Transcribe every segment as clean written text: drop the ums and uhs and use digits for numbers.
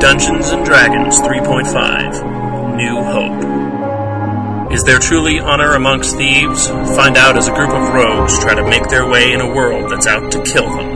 Dungeons & Dragons 3.5 New Hope. Is there truly honor amongst thieves? Find out as a group of rogues try to make their way in a world that's out to kill them.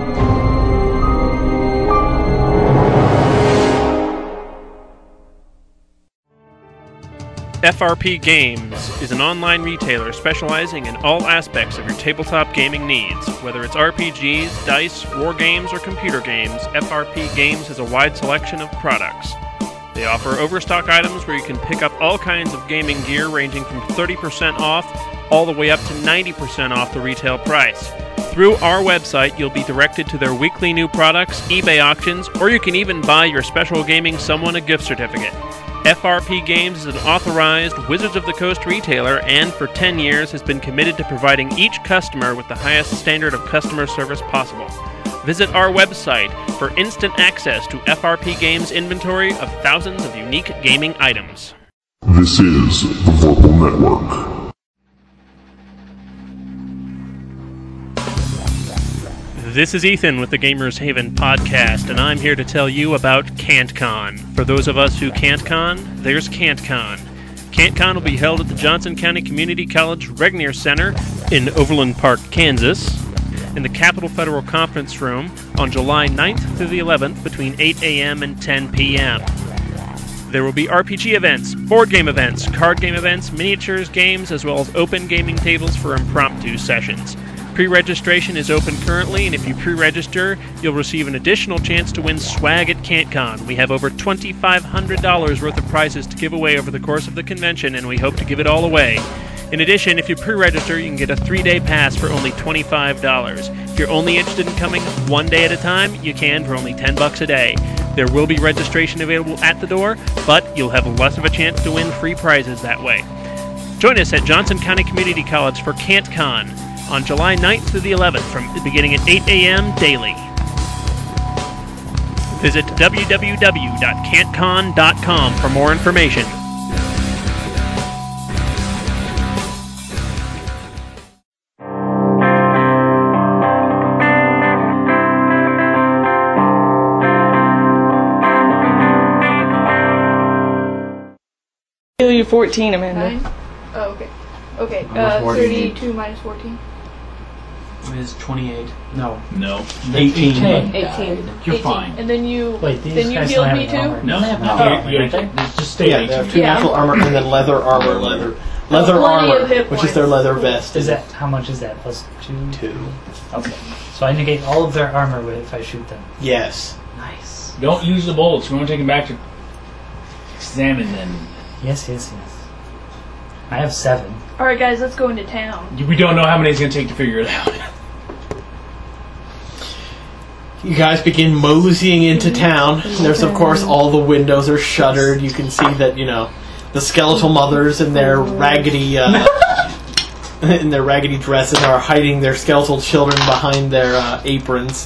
FRP Games is an online retailer specializing in all aspects of your tabletop gaming needs. Whether it's RPGs, dice, war games, or computer games, FRP Games has a wide selection of products. They offer overstock items where you can pick up all kinds of gaming gear ranging from 30% off all the way up to 90% off the retail price. Through our website, you'll be directed to their weekly new products, eBay auctions, or you can even buy your special gaming someone a gift certificate. FRP Games is an authorized Wizards of the Coast retailer and for 10 years has been committed to providing each customer with the highest standard of customer service possible. Visit our website for instant access to FRP Games' inventory of thousands of unique gaming items. This is the Vorpal Network. This is Ethan with the Gamers Haven podcast, and I'm here to tell you about CanTCon. For those of us who can't con, there's CanTCon. CanTCon will be held at the Johnson County Community College Regnier Center in Overland Park, Kansas, in the Capitol Federal Conference Room on July 9th through the 11th between 8 a.m. and 10 p.m. There will be RPG events, board game events, card game events, miniatures games, as well as open gaming tables for impromptu sessions. Pre-registration is open currently, and if you pre-register, you'll receive an additional chance to win swag at CanTCon. We have over $2,500 worth of prizes to give away over the course of the convention, and we hope to give it all away. In addition, if you pre-register, you can get a 3-day pass for only $25. If you're only interested in coming one day at a time, you can for only $10 a day. There will be registration available at the door, but you'll have less of a chance to win free prizes that way. Join us at Johnson County Community College for CanTCon on July 9th through the 11th, beginning at 8 a.m. daily. Visit www.cantcon.com for more information. You're 14, Amanda. 9? Oh, okay. Okay, 32 minus 14. Is 28. No. 18. 18. You're 18. fine. And then you... Wait, these then you guys healed don't me have too? armor. No, They have no. armor. Just stay Yeah, 18. they have two natural armor and then leather armor, leather Plenty armor, of hit which is their points. leather vest. Is that how much is that? Plus 2? 2? Okay. So I negate all of their armor if I shoot them. Yes. Nice. Don't use the bullets. We want to take them back to examine them. Yes. I have 7. Alright guys, let's go into town. We don't know how many it's going to take to figure it out. You guys begin moseying into town. There's, of course, all the windows are shuttered. You can see that, the skeletal mothers in their raggedy dresses are hiding their skeletal children behind their aprons.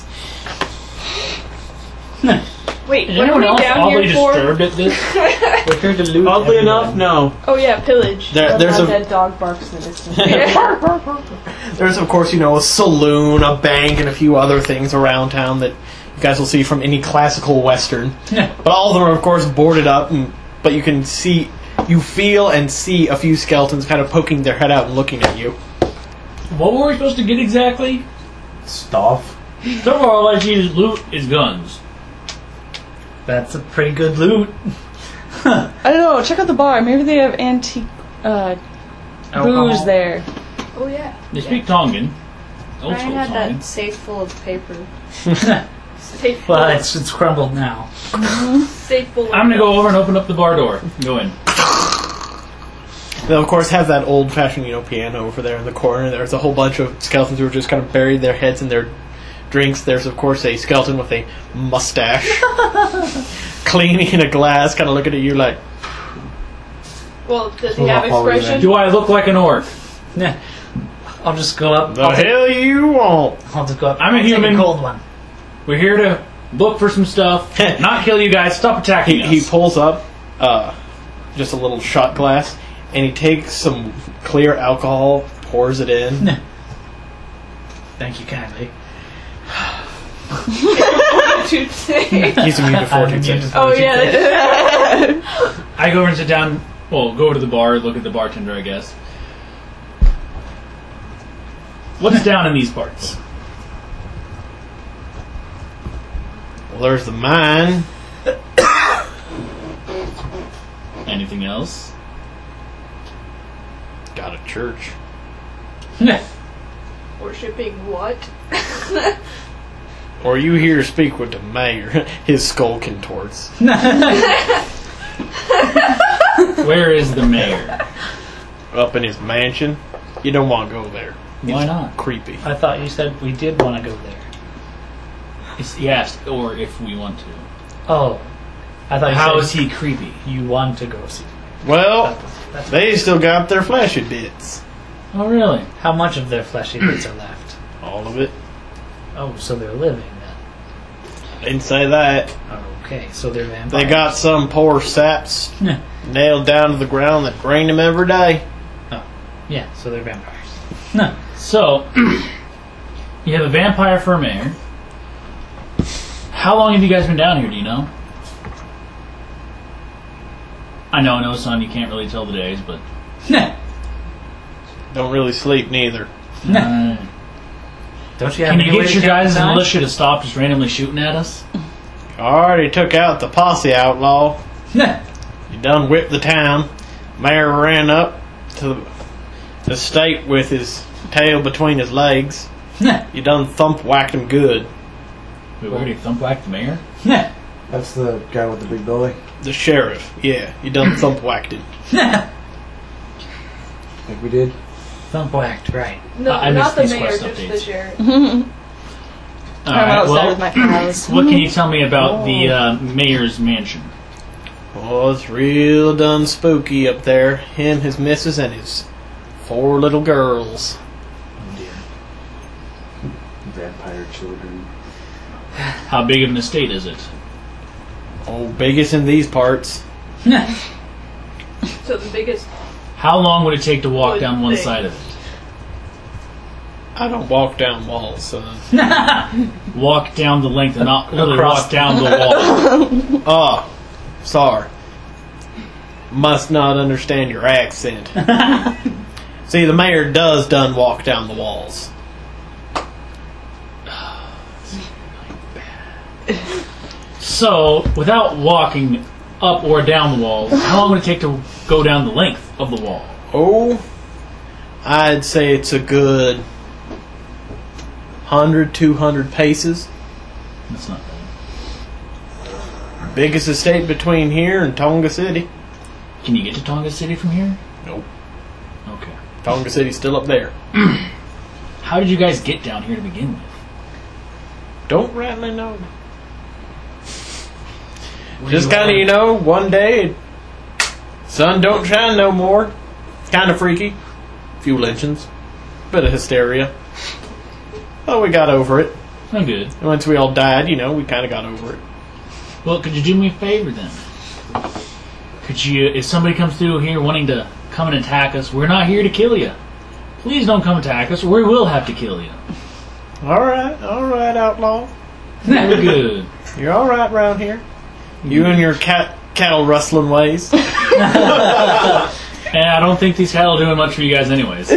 Wait, Is what are anyone we else down oddly here for? disturbed at this? We're here to loot. Oddly everyone. enough, no. Oh yeah, pillage. There's That dog barks in the distance. There's, of course, a saloon, a bank, and a few other things around town that you guys will see from any classical western. But all of them are, of course, boarded up, but you feel and see a few skeletons kind of poking their head out and looking at you. What were we supposed to get exactly? Stuff. So far, all I see is loot is guns. That's a pretty good loot. I don't know. Check out the bar. Maybe they have antique booze there. Oh yeah. They speak Tongan. Old Ryan school had Tongan. that safe full of paper. Safe full. Well, it's crumbled now. Safe full. I'm going to go over and open up the bar door. Go in. They'll, of course, have that old-fashioned, piano over there in the corner. There's a whole bunch of skeletons who are just kind of buried their heads in their drinks. There's, of course, a skeleton with a mustache cleaning in a glass, kind of looking at you like... Well, does he have expression? Do I look like an orc? Nah. I'll just go up. The hell you won't! I'll just go up. I'm a I'll take human. cold one. We're here to look for some stuff, not kill you guys. Stop attacking us. He pulls up just a little shot glass, and he takes some clear alcohol, pours it in. Thank you kindly. fortitude save. He's immune to fortune immune to saves. Oh yeah, they did. I go over and sit down. Well, go over to the bar, look at the bartender, I guess. What's down in these parts? Well, there's the mine. Anything else? Got a church. Worshipping what? Or you here speak with the mayor. His skull contorts. Where is the mayor? Up in his mansion. You don't want to go there. Why not? Creepy. I thought you said we did want to go there. He asked, or if we want to. Oh. I thought you How said is he creepy? you want to go see. Well, That's they still got their fleshy bits. Oh, really? How much of their fleshy bits are left? All of it. Oh, so they're living then. Didn't say that. Okay, so they're vampires. They got some poor saps Yeah. nailed down to the ground that drain them every day. Yeah, so they're vampires. No. So, you have a vampire for a mayor. How long have you guys been down here, do you know? I know, son, you can't really tell the days, but... Don't really sleep neither. Don't you have Can you any way get to your count guys' the time? militia to stop just randomly shooting at us? I already took out the posse outlaw. You done whipped the town. Mayor ran up to the state with his tail between his legs. You done thump whacked him good. We already thump-whacked the mayor? That's the guy with the big belly. The sheriff, yeah, you done thump whacked him. I think we did. Thump whacked, right. No, I not missed the these mayor, quest just the updates. sheriff. All I'm right, outside with well, my cows. what can you tell me about the mayor's mansion? Oh, it's real done spooky up there. Him, his missus, and his 4 little girls. Vampire children. How big of an estate is it? Oh, biggest in these parts. So the biggest. How long would it take to walk Would down one they- side of it? I don't walk down walls, son. Walk down the length and not really Across walk down the wall. Oh, sorry. Must not understand your accent. See, the mayor does done walk down the walls. So, without walking up or down the wall, how long would it take to go down the length of the wall? Oh, I'd say it's a good 100, 200 paces. That's not bad. Biggest estate between here and Tonga City. Can you get to Tonga City from here? Nope. Okay. Tonga City's still up there. How did you guys get down here to begin with? Don't rightly know. Just kind of, one day, sun don't shine no more. Kind of freaky. Few lynchings. Bit of hysteria. But we got over it. I'm good. And once we all died, we kind of got over it. Well, could you do me a favor then? Could you, if somebody comes through here wanting to come and attack us, we're not here to kill you. Please don't come attack us, or we will have to kill you. All right, outlaw. We're good. You're all right around here. You and your cattle rustling ways. And I don't think these cattle are doing much for you guys anyways.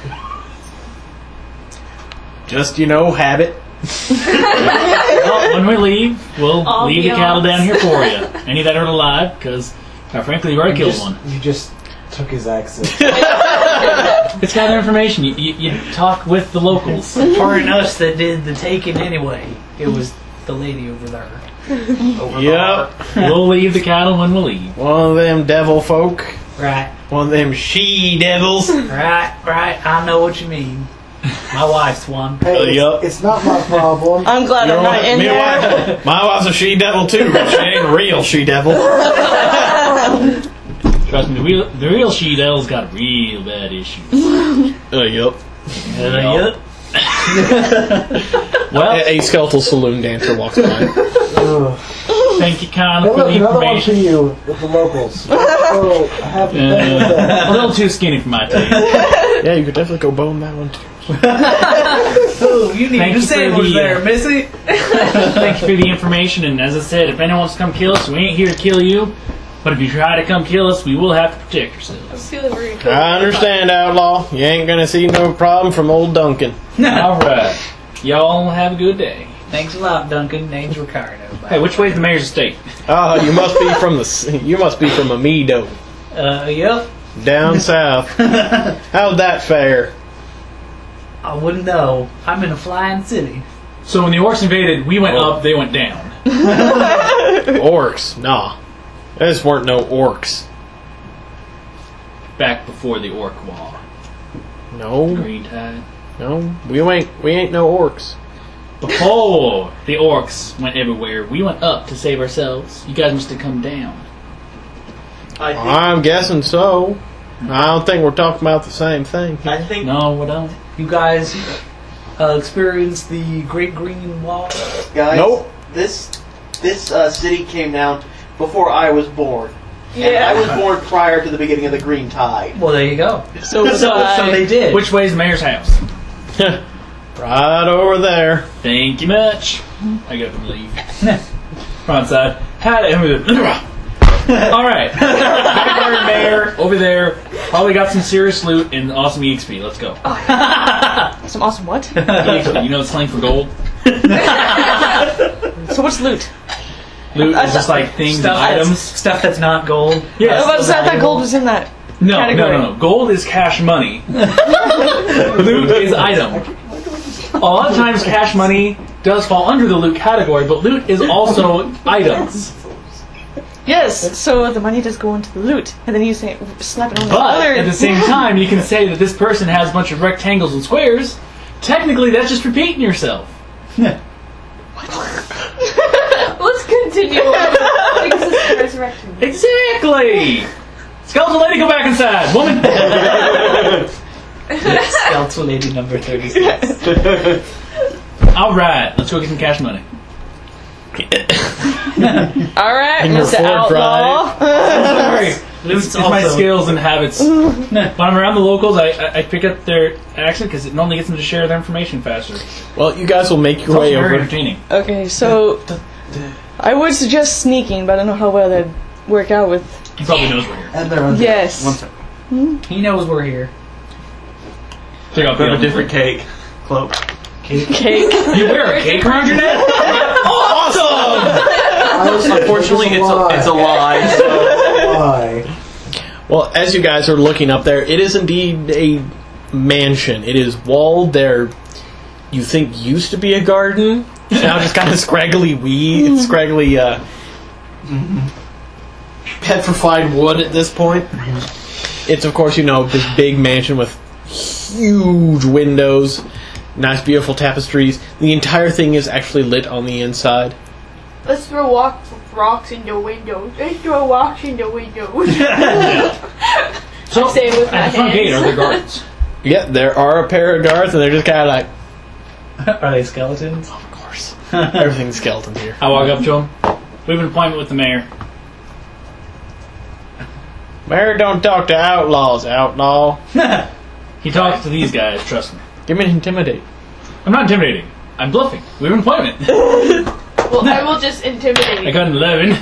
Just, habit. Well, when we leave, we'll leave the cattle Ambiance. down here for you. Any that are alive, because, quite frankly, you already killed one. You just took his accent. It's got information. You talk with the locals. Weren't us that did the taking anyway. It was the lady over there. Yep. We'll leave the cattle when we leave. One of them devil folk. Right, One of them she-devils. right. I know what you mean. My wife's one. Hey, Yup. it's not my problem. I'm glad I'm not in there. My wife's a she-devil too, but she ain't a real she-devil. Trust me, the real she-devil's got real bad issues. Yup. Yep. Well, A skeletal saloon dancer walks by. thank you, Con, Hey, for look, the another one for information. you with the locals. So, have fun with that. A little too skinny for my taste. Yeah, you could definitely go bone that one too. Oh, you need Thank a you for sandwich the, there, Missy. Thank you for the information, and as I said, if anyone wants to come kill us, we ain't here to kill you. But if you try to come kill us, we will have to protect I'm ourselves. feeling we're gonna kill I understand, Outlaw. You ain't gonna see no problem from old Duncan. Alright. Y'all have a good day. Thanks a lot, Duncan. Name's Ricardo. Hey, which way's the mayor's estate? Oh, you must be from Amido, Yep. down south. How'd that fare? I wouldn't know. I'm in a flying city. So when the orcs invaded, we went up, they went down. Orcs? Nah, this weren't no orcs. Back before the orc wall. No, Green tide. no, we ain't no orcs. Before the orcs went everywhere, we went up to save ourselves. You guys must have come down. I'm guessing so. I don't think we're talking about the same thing. I think No, we don't. You guys experienced the Great Green Wall? guys, Nope. this city came down before I was born. And Yeah. I was born prior to the beginning of the Green Tide. Well, there you go. So was So I. they did. Which way's the mayor's house? Right over there. Thank you much. I gotta leave. Front side. Alright. Backyard mayor over there. Probably got some serious loot and awesome EXP. Let's go. Some awesome what? EXP, you know it's slang for gold? So what's loot? Loot is just like things and items. Stuff that's not gold. Yes. I thought gold was in that. No, category. no. Gold is cash money. Loot is item. A lot of times cash money does fall under the loot category, but loot is also items. Yes, so the money does go into the loot, and then you say slap it on the But other. at the same time, you can say that this person has a bunch of rectangles and squares. Technically, that's just repeating yourself. Let's continue. Because this is resurrection. Exactly! Skeleton lady, go back inside. Woman! Skeletal lady number 36. Alright, let's go get some cash money. All right, In your Mr. Ford Outlaw. Sorry. It's my skills and habits. When I'm around the locals, I pick up their accent because it normally gets them to share their information faster. It's Well, you guys will make your also way very over. entertaining. Okay, so I would suggest sneaking, but I don't know how well that'd work out with. He probably knows we're here. And they're under. Yes. One second. He knows we're here. Check out Grab a the different cake. Cloak. Cake. You wear a cake around your neck? Awesome! Unfortunately, it's a lie. So. Why? Well, as you guys are looking up there, it is indeed a mansion. It is walled. There, you think used to be a garden. Now just kind of scraggly scraggly petrified wood at this point. It's of course this big mansion with huge windows, nice beautiful tapestries. The entire thing is actually lit on the inside. Let's throw rocks in the windows. Let's throw rocks in the windows. So, say it with my at the front gate, hands. are there guards? Yeah, there are a pair of guards, and they're just kind of like, Are they skeletons? of course, everything's skeleton here. I walk up to him. We have an appointment with the mayor. Mayor don't talk to outlaws, outlaw. He talks to these guys, trust me. Give me an intimidate. I'm not intimidating. I'm bluffing. We have an appointment. Well, I will just intimidate I you. got an 11.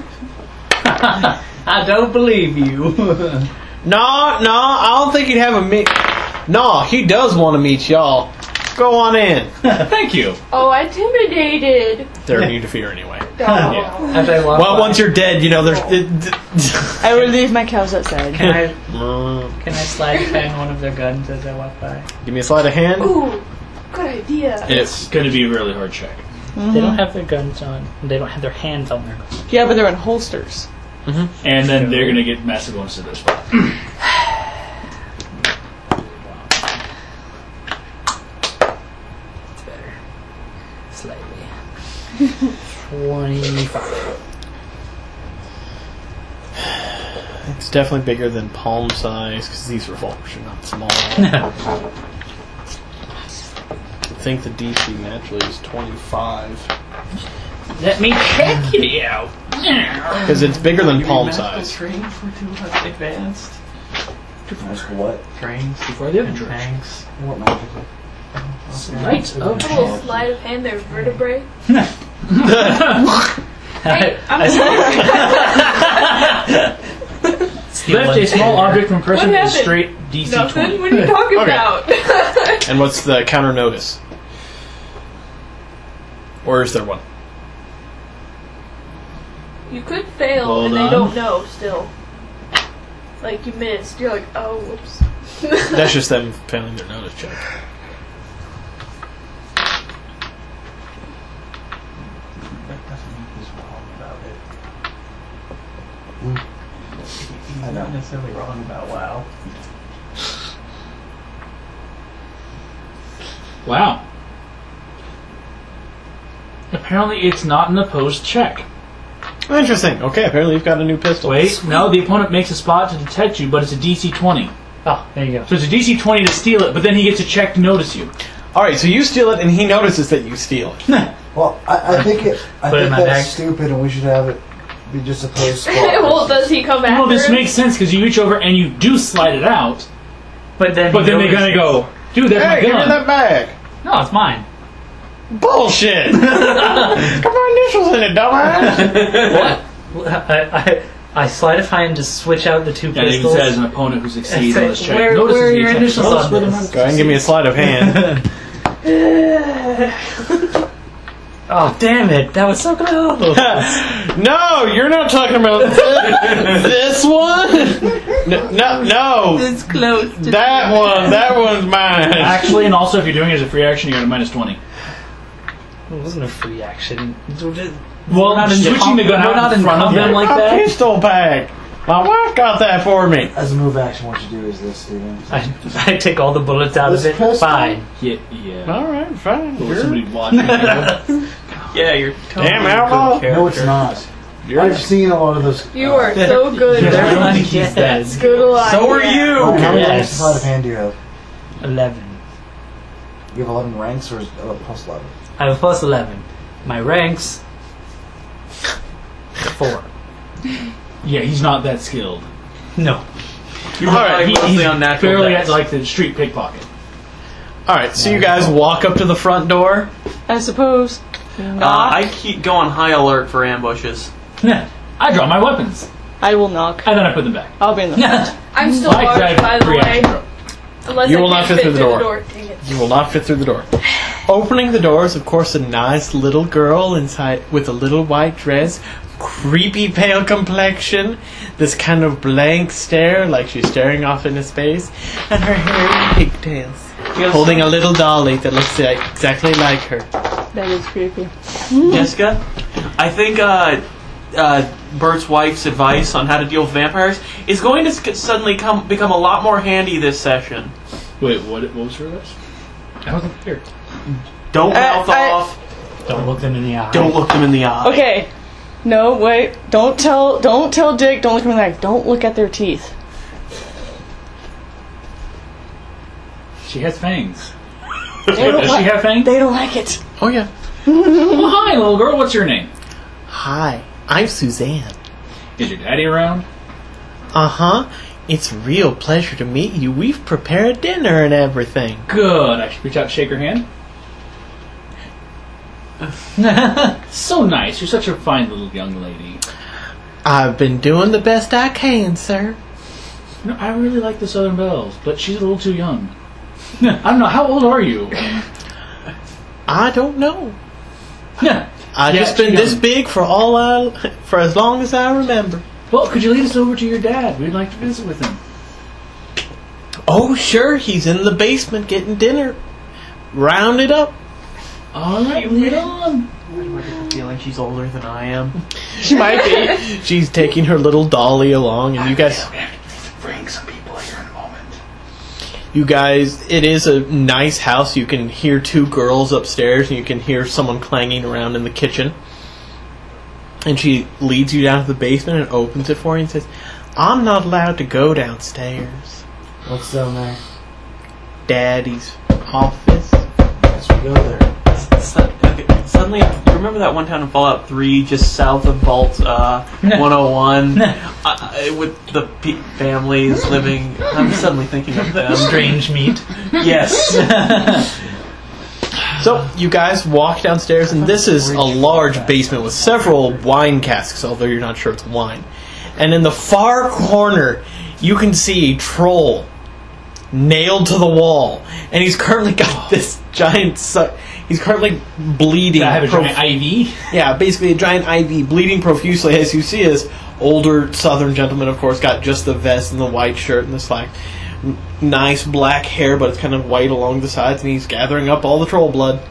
I don't believe you. No, I don't think he'd have a meet. No, he does want to meet y'all. Go on in. Thank you. Oh, I intimidated. They're immune to fear anyway. Oh. After I walk Well, by, once you're dead, there's. I will leave my cows outside. can I slide bang one of their guns as I walk by? Give me a sleight of hand. Ooh, good idea. It's going to be a really hard check. They don't have their guns on. They don't have their hands on their guns. Yeah, but they're in holsters. And then they're going to get massive bonus to this one. It's better. Slightly. 25. It's definitely bigger than palm size because these revolvers are not small. I think the DC naturally is 25 Let me check it out. because it's bigger than palm size. Train for too advanced. Magical what? Trains Before the other and tricks. tanks. What magical? Sleight of A little hand. sleight of hand there, vertebrae. Lift a small object from person What is happened? straight DC Nothing? 20. What are you talking Okay. about? And what's the counter notice? Or is there one? You could fail Hold and they on. don't know still. Like you missed. You're like, oh, whoops. That's just them failing their notice check. That doesn't mean he's wrong about it. He's not necessarily wrong about WoW. Wow. Apparently it's not an opposed check. Interesting. Okay, apparently you've got a new pistol. Wait, no, the opponent makes a spot to detect you, but it's a DC 20. Oh, there you go. So it's a DC 20 to steal it, but then he gets a check to notice you. Alright, so you steal it and he notices that you steal it. Well, I think Put it in that's my bag. stupid, and we should have it be just a post. Well, does he come after Well, this him? makes sense because you reach over and you do slide it out, But then but then they're gonna go, dude, that's Hey, my give me gun. that bag! No, it's mine. Bullshit! Got my initials in it, dumbass! I sleight of hand to switch out the two And he pistols. says an opponent who succeeds Say, on this check where notices are the your attack. initials Notice on where the this? mark Go ahead and give me a sleight of hand. Oh, damn it. That was so close. No, you're not talking about this one? No. It's close. That one. That one's mine. Actually, and also if you're doing it as a free action, you're at a minus 20. It wasn't a free action. Well, not in switching the gun we're out not in front of them like A that. pistol bag. My wife got that for me. As a move action, what you do is this, Steven. I take all the bullets out This of it. pistol? Fine. Yeah. All right, fine. Or You're, somebody watching. Yeah, you're Damn outlaw. No, it's not. you're, I've seen a lot of those. You are so good. Everyone He's gets dead. It's good alive. So are you! How many Yes. sleight of hand do you have? 11. You have 11 ranks, or is plus 11? I have a plus 11. My ranks 4. Yeah, he's not that skilled. No. You All right, rely mostly on natural Barely deaths. at like the street pickpocket. all right, so you guys walk up to the front door. I suppose. I keep going high alert for ambushes. I draw my weapons I will knock. and then I put them back. I'll be in the front. I'm still Like large, that by the free way. action throw. Unless You I will not can't fit through the door. Dang it. You will not fit through the door. Opening the door is, of course, a nice little girl inside with a little white dress, creepy pale complexion, this kind of blank stare, like she's staring off into space, and her hair in pigtails, holding a little dolly that looks exactly like her. That is creepy. Jessica, I think Bert's wife's advice on how to deal with vampires is going to suddenly become a lot more handy this session. Wait, what was her list? I wasn't here. Don't mouth off. Don't look them in the eye. Don't look them in the eye. Okay. No, wait. Don't tell Dick. Don't look him in the eye. Don't look at their teeth. She has fangs. They don't Does she have fangs? They don't like it. Oh, yeah. Well, hi, little girl. What's your name? Hi, I'm Suzanne. Is your daddy around? Uh-huh. It's a real pleasure to meet you. We've prepared dinner and everything. Good. I should reach out and shake her hand. So nice. You're such a fine little young lady. I've been doing the best I can, sir. You know, I really like the Southern Belles, but she's a little too young. I don't know. How old are you? I don't know. Yeah. I've just been this big for as long as I remember. Well, could you lead us over to your dad? We'd like to visit with him. Oh, sure, he's in the basement getting dinner. Round it up. All right, lead on. Why do I get the feeling she's older than I am? She might be. She's taking her little dolly along, and you guys, Bring some people here in a moment. it is a nice house. You can hear two girls upstairs, and you can hear someone clanging around in the kitchen. And she leads you down to the basement and opens it for you and says, I'm not allowed to go downstairs. What's down there? Daddy's office. Yes, we go there. Suddenly, you remember that one town in Fallout 3, just south of Vault 101, with the families living? I'm suddenly thinking of them. Strange meat. Yes. So, you guys walk downstairs, and this is a large basement with several wine casks, although you're not sure it's wine. And in the far corner, you can see a troll nailed to the wall. And he's currently got this giant... he's currently bleeding. I have a giant IV? Yeah, basically a giant IV, bleeding profusely. As you see, his older southern gentleman, of course, got just the vest and the white shirt and the slack. Nice black hair, but it's kind of white along the sides, and he's gathering up all the troll blood.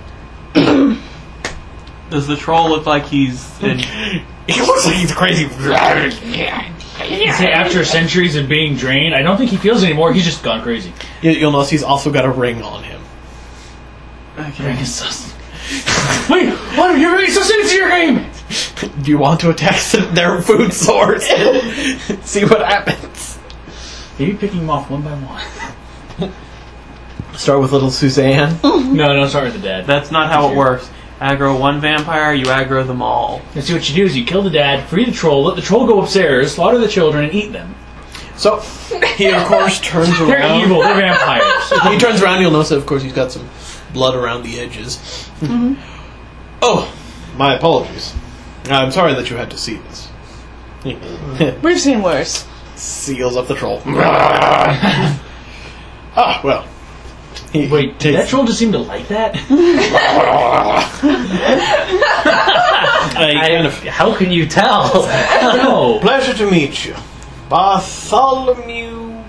Does the troll look like he's in... He looks like he's crazy. You say after centuries of being drained, I don't think he feels anymore. He's just gone crazy. You'll notice he's also got a ring on him. Okay. Wait, what? You're really so into your game! Do you want to attack their food source and see what happens? Are you picking them off one by one? Start with little Suzanne. No, start with the dad. That's not how it works. Aggro one vampire, you aggro them all. And see what you do is you kill the dad, free the troll, let the troll go upstairs, slaughter the children, and eat them. So, he of course turns around. They're evil, they're vampires. He turns around, you'll notice that of course he's got some blood around the edges. Mm-hmm. Oh, my apologies. I'm sorry that you had to see this. We've seen worse. Seals up the troll. Ah, well. Wait, did that troll just seem to like that? How can you tell? No. Pleasure to meet you. Bartholomew.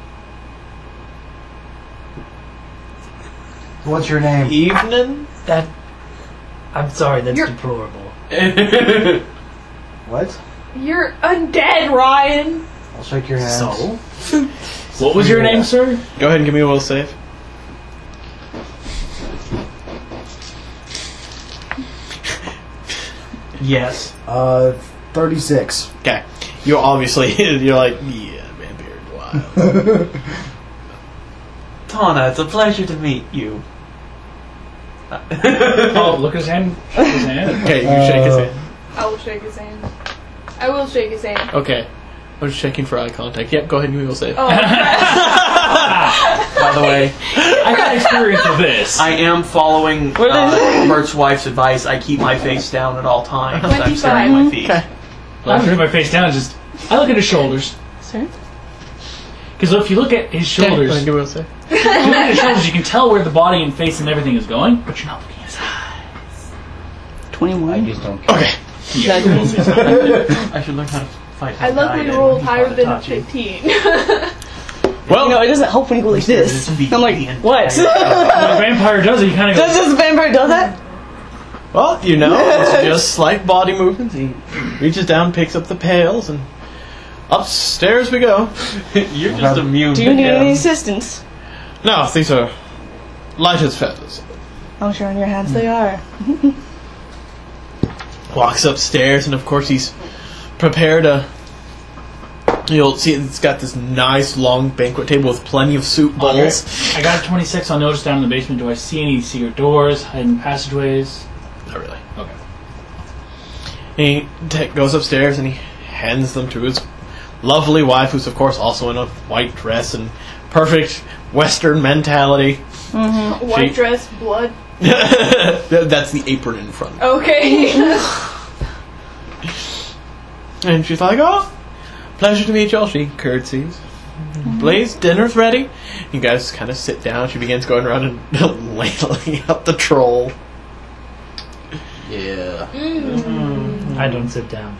What's your name? Evening? I'm sorry, that's You're- deplorable. What? You're undead, Ryan. I'll shake your hand. So? What was your name, sir? Go ahead and give me a will save. Yes. 36. Okay. You're obviously, you're like, yeah, vampire, wild. Tana, it's a pleasure to meet you. Oh, look at his hand. Shake his hand. Okay, you shake his hand. I will shake his hand. I will shake his hand. Okay. I'm just checking for eye contact. Yep, go ahead and give me a will save. Oh, By the way, I got experience with this. I am following Bert's wife's advice. I keep my face down at all times. I'm staring at my feet. Okay. I don't put my face down, I look at his shoulders. Sir? Because if you look at his Okay, go ahead shoulders, and give me a will save. if you look at his shoulders, you can tell where the body and face and everything is going, but you're not looking at his eyes. 21. don't Okay. Yeah, I should learn how to fight. I love when you rolled higher than 15. Well, No, it doesn't help when you go like this. I'm like, what? when a vampire does it, he kind of goes, Does this vampire do that? well, you know, it's just slight body movements. He reaches down, picks up the pails, and upstairs we go. You're just immune. Do you to need him. any assistance? No, these are light as feathers. I'm sure in your hands they are. Walks upstairs, and of course he's prepared a... You'll see it's got this nice long banquet table with plenty of soup bowls. I got a 26. I'll notice down in the basement. Do I see any secret doors, hidden passageways? Not really. Okay. He goes upstairs and he hands them to his lovely wife, who's of course also in a white dress and perfect Western mentality. White She- dress, blood. That's the apron in front. Okay. And she's like, oh, pleasure to meet y'all. She curtsies. Blaze, dinner's ready. You guys kind of sit down. She begins going around and ladling up the troll. Yeah. I don't sit down.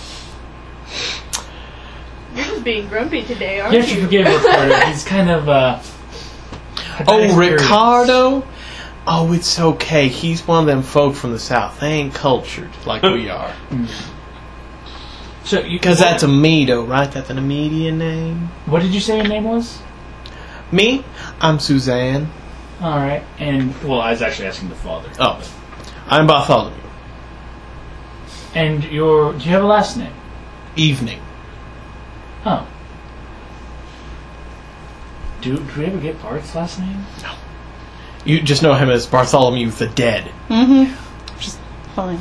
You're just being grumpy today, aren't You have to forgive Ricardo. He's kind of, Oh, experience. Ricardo? Oh, it's okay. He's one of them folk from the South. They ain't cultured like we are. So you, Because that's Amido, right? That's an Amidian name. what did you say your name was? Me? I'm Suzanne. All right, and well, I was actually asking the father. Oh, I'm Bartholomew. And do you have a last name? Evening. Oh. Do we ever get Bart's last name? You just know him as Bartholomew the Dead. Fine.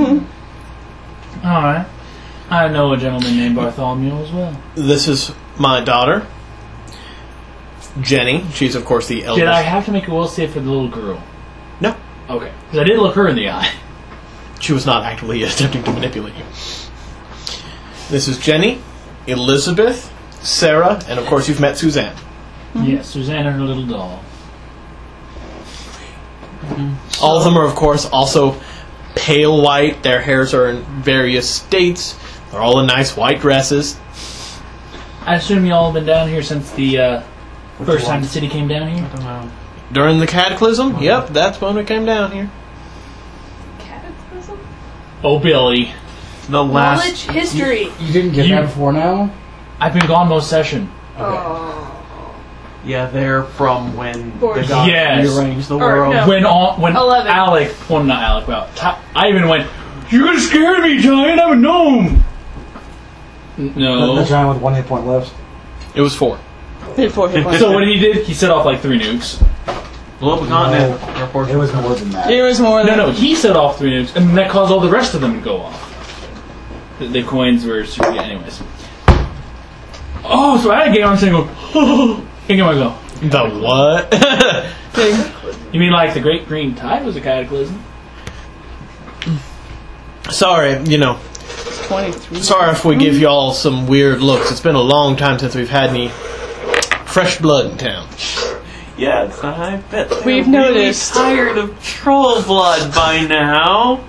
All right. I know a gentleman named Bartholomew as well. This is my daughter, Jenny. She's, of course, the eldest. Did I have to make a will save for the little girl? No. Okay. Because I did look her in the eye. She was not actively attempting to manipulate you. This is Jenny, Elizabeth, Sarah, and of course you've met Suzanne. Yes, Suzanne and her little doll. All of them are, of course, also pale white. Their hairs are in various states. They're all in nice white dresses. I assume you all have been down here since the first time the city came down here? I don't know. During the Cataclysm? Yep, that's when we came down here. Cataclysm? Oh, Billy. The last. Knowledge history. You didn't get that before now? I've been gone most session. Oh. Yeah, they're from when the Force. god Yes. rearranged the Or, world. no. When 11. Alec, well, not Alec, well, I even went, "You're gonna scare me, Giant, I'm a gnome!" No. The giant with 1 hit point left. It was 4. He had 4 hit points. So what he did, he set off like 3 nukes. Blow up a continent. It was more than that. It was more than... No, he set off 3 nukes, and that caused all the rest of them to go off. The coins were super, yeah, anyways. Oh, so I had to get on and go, oh, can't get my go. The what? You mean like the Great Green Tide was a cataclysm? Sorry, 23. sorry if we give y'all some weird looks. It's been a long time since we've had any fresh blood in town. Yes, I bet they're We've really noticed. tired of troll blood by now.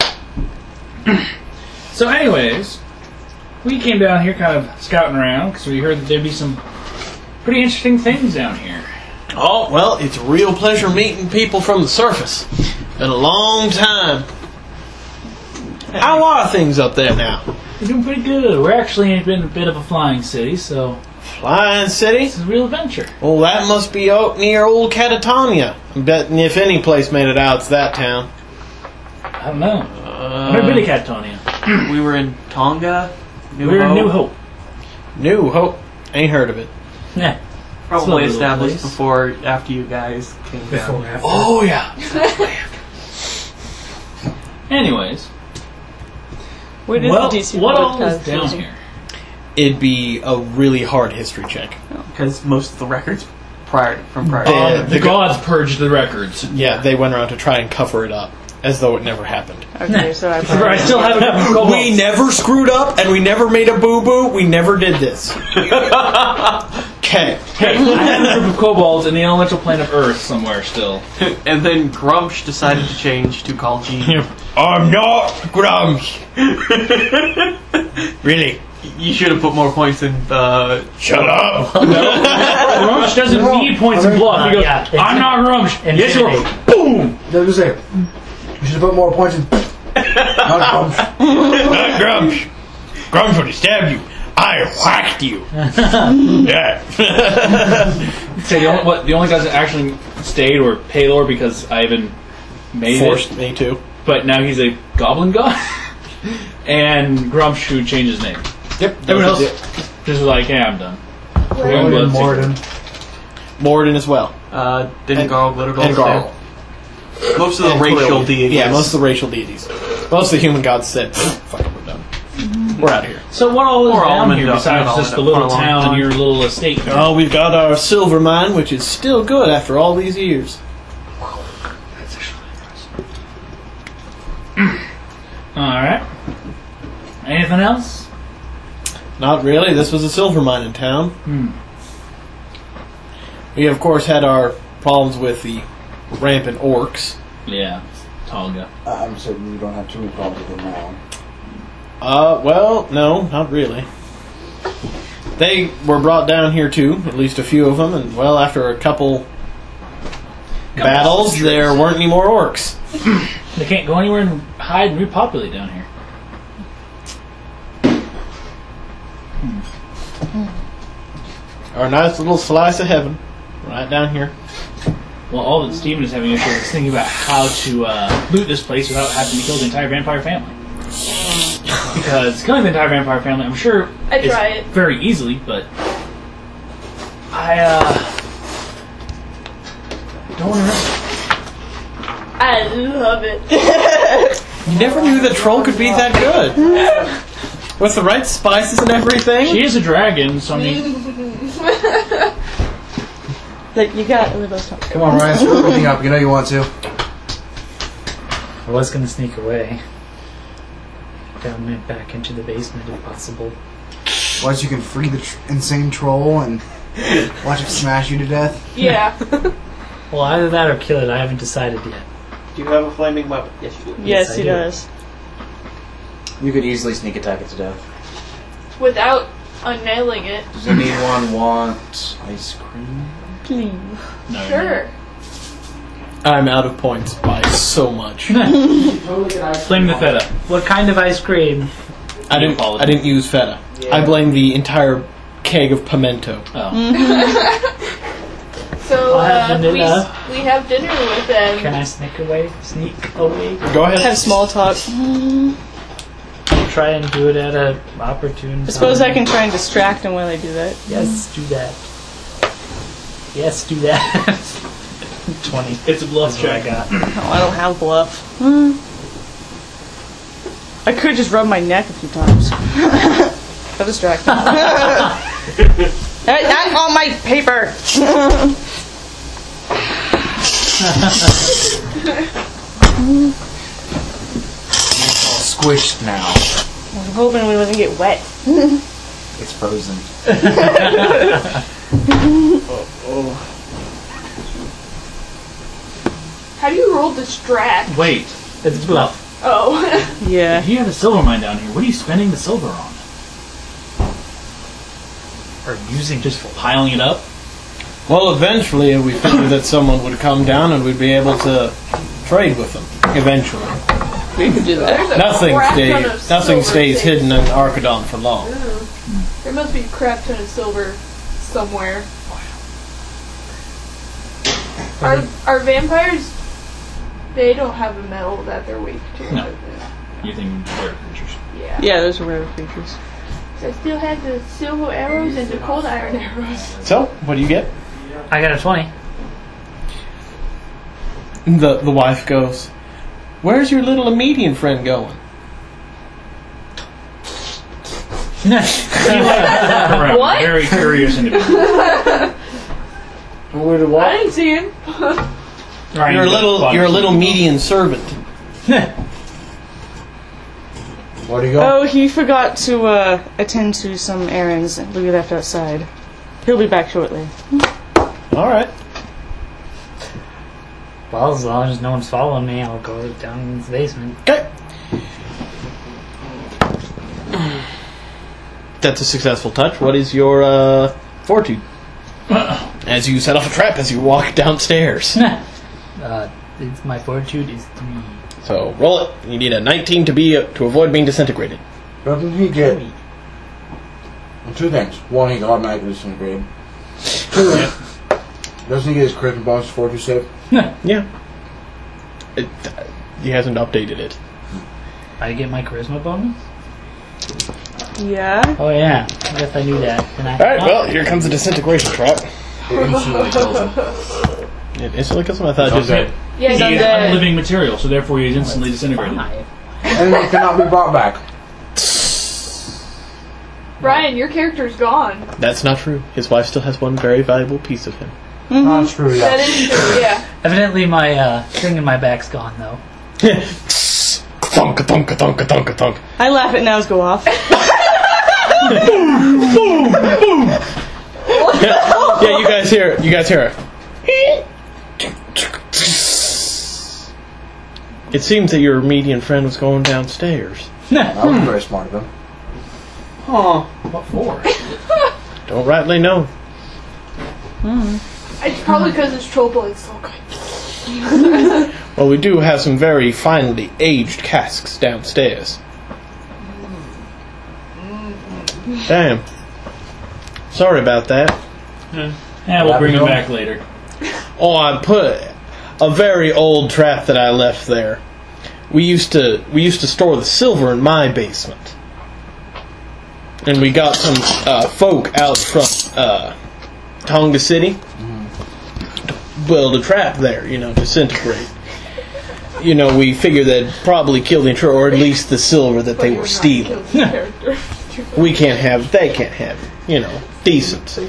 So anyways, we came down here kind of scouting around because we heard that there'd be some pretty interesting things down here. Oh, well, it's a real pleasure meeting people from the surface. Been a long time. How are things up there now? We're doing pretty good. We're actually in a bit of a flying city, so Flying City? this is a real adventure. Well, that must be out near old Catatonia. I'm betting if any place made it out, it's that town. I don't know. I've never been to Catatonia. We were in Tonga. We're in New Hope. New Hope. Ain't heard of it. Yeah. Probably It's a little established place. after you guys came down. Oh, yeah. Anyways, Where did well, the DC what Public all is have down chosen? here? It'd be a really hard history check. Because most of the records prior. The The gods purged the records. Yeah, they went around to try and cover it up, as though it never happened. Okay, so I I still haven't got the We never screwed up, and we never made a boo-boo. We never did this. Okay. Hey, I have a group of kobolds in the elemental plane of Earth somewhere still. And then Grumsh decided to change to call Gene. I'm not Grumsh. Really? You should have put more points in the. Shut up. Grumsh doesn't need points and bluff. He goes, Yeah, I'm not Grumsh. Yes, you are. Boom! That was it. You should have put more points in. Not Grumsh. Not Grumsh. Grumsh would have stabbed you. I whacked you. Yeah. So the only guys that actually stayed were Palor because Ivan made Forced it, me to. but now he's a goblin god. And Grumsh who changed his name. Yep. Everyone else just was like, yeah, I'm done. We're Morden, blood Morden. Morden as well. Didn't And- Garl Glittergold And Garl. stay? Most of the And racial Quirrell. deities. Yeah, most of the racial deities. Most of the human gods said, fuck it, we're done. We're out of here. So what all is Or down almond here dog, besides not just the almond little dog, for a long town and time. your little estate? Oh, we've got our silver mine, which is still good after all these years. Alright. Anything else? Not really. This was a silver mine in town. We, of course, had our problems with the rampant orcs. Yeah. Tonga. I'm certain you don't have too many problems with them now. Well, no, not really. They were brought down here too, at least a few of them, and well, after a couple battles, there weren't any more orcs. They can't go anywhere and hide and repopulate down here. Our nice little slice of heaven, right down here. Well, all that Steven is having issue with is thinking about how to loot this place without having to kill the entire vampire family. Because killing the entire vampire family, I'm sure, I'd is try it. very easily, but I don't want to. I love it. You never knew the troll could be that good. With the right spices and everything. She is a dragon, so I mean, Like, you got a little something. Come on, Ryan, screw everything up. You know you want to. I was gonna sneak away. Down and back into the basement if possible. Once you can free the insane troll and watch it smash you to death. Yeah. Well, either that or kill it. I haven't decided yet. Do you have a flaming weapon? Yes, you do. Yes, I he do. does. You could easily sneak attack it to death. Without unnailing it. Does anyone want ice cream? Please. No, Sure. I'm out of points by so much. Fling the feta. What kind of ice cream? I didn't use feta. I blame the entire keg of pimento. Oh. So I'll have vanilla. we have dinner with them. Can I sneak away? Sneak away? Go ahead. Have small talk. I'll try and do it at a opportune I suppose time. I can try and distract him while I do that. Yes, do that. Yes, do that. 20. It's a bluff That's what I check. got. Oh, I don't have bluff. I could just rub my neck a few times. That'll distract him. Not on my paper! It's all squished now. I'm hoping we wouldn't get wet. It's frozen. How do you roll distract? Wait. It's bluff. Oh. Yeah. If you have a silver mine down here, what are you spending the silver on? Or using Just piling it up? Well, eventually we figured that someone would come down and we'd be able to trade with them. Eventually. We could do that. There's a Nothing crap ton of stays silver hidden in Archidon for long. There must be a crap ton of silver somewhere. Are vampires? They don't have a metal that they're weak to. No. You think they're creatures? Yeah. Yeah, those are rare features. So I still have the silver arrows and the cold iron arrows. So, what do you get? I got a 20. The wife goes, "Where's your little Emetian friend going?" Around. What? Very curious individual. I didn't see him. You're a little median servant. Where do you go? Oh, he forgot to attend to some errands that we left outside. He'll be back shortly. All right. Well, as long as no one's following me, I'll go down into the basement. Okay. That's a successful touch. What is your fortitude? As you set off a trap as you walk downstairs. My fortitude is 3. So roll it. You need a 19 to avoid being disintegrated. Doesn't he get... Well, 2 things. 1, he can automatically disintegrate. 2, doesn't he get his charisma bonus before you save? Yeah. He hasn't updated it. I get my charisma bonus? Yeah. Oh, yeah. What if I knew that? Then I Alright, well, here comes a disintegration trap. It instantly kills him. It instantly kills him. I thought It's just... okay. Yeah, He's He is undead. unliving material, so therefore he is instantly disintegrated. 5. And it cannot be brought back. Brian, your character's gone. That's not true. His wife still has one very valuable piece of him. Not true, That yeah. is true. Yeah. Evidently, my string in my back's gone, though. Thunk, thunk, thunk, thunk, thunk. I laugh at nows go off. Yeah, you guys hear it. It seems that your median friend was going downstairs. That was very smart of him. What for? Don't rightly know. It's probably because his troll blade's so good. Well, we do have some very finely aged casks downstairs. Damn. Sorry about that. Yeah, we'll bring him back later. Oh, I put a very old trap that I left there. We used to store the silver in my basement, and we got some folk out from Tonga City to build a trap there. Disintegrate. We figured they'd probably kill the intruder, or at least the silver that they were stealing. We can't have it. They can't have it. Decency.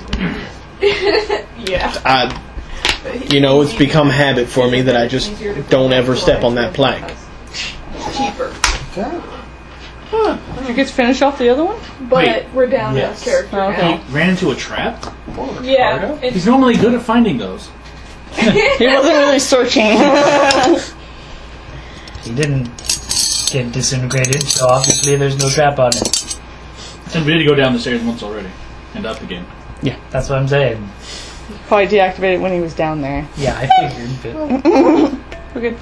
Yeah. It's become habit for me that I just don't ever step on that plank. cheaper. Okay. Did you get to finish off the other one? But Wait. we're down Yes. a character Okay. Ran into a trap? now. Yeah. He's normally good at finding those. He wasn't really searching. He didn't get disintegrated, so obviously there's no trap on it. And we had to go down the stairs once already. And up again. That's what I'm saying. Probably deactivated when he was down there. Yeah, I figured. But We're good.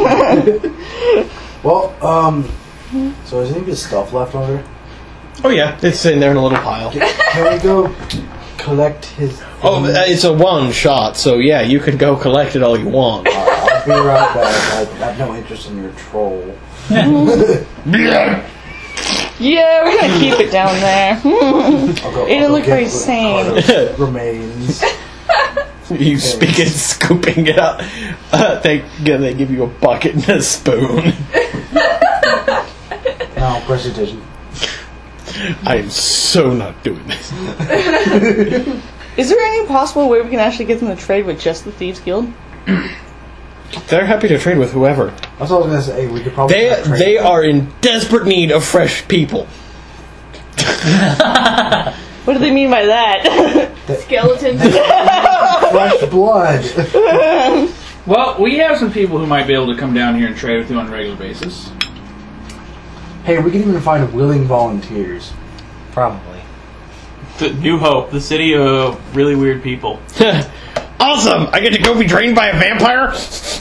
Well, so is any of his stuff left over there? Oh yeah, it's sitting there in a little pile. Can we go collect his... Oh, it's a one shot, so yeah, you can go collect it all you want. I'll be right back. I have no interest in your troll. Yeah, we're gonna keep it down there. I'll go, It didn't look get very what sane. Carter remains. You speak it, scooping it up. They give you a bucket and a spoon. Now, press attention. I am so not doing this. Is there any possible way we can actually get them to trade with just the Thieves Guild? They're happy to trade with whoever. That's what I was gonna say. We could probably. They are in desperate need of fresh people. What do they mean by that? Skeletons. fresh blood. Well, we have some people who might be able to come down here and trade with you on a regular basis. Hey, we can even find willing volunteers. probably. The New Hope, the city of really weird people. Awesome! I get to go be drained by a vampire?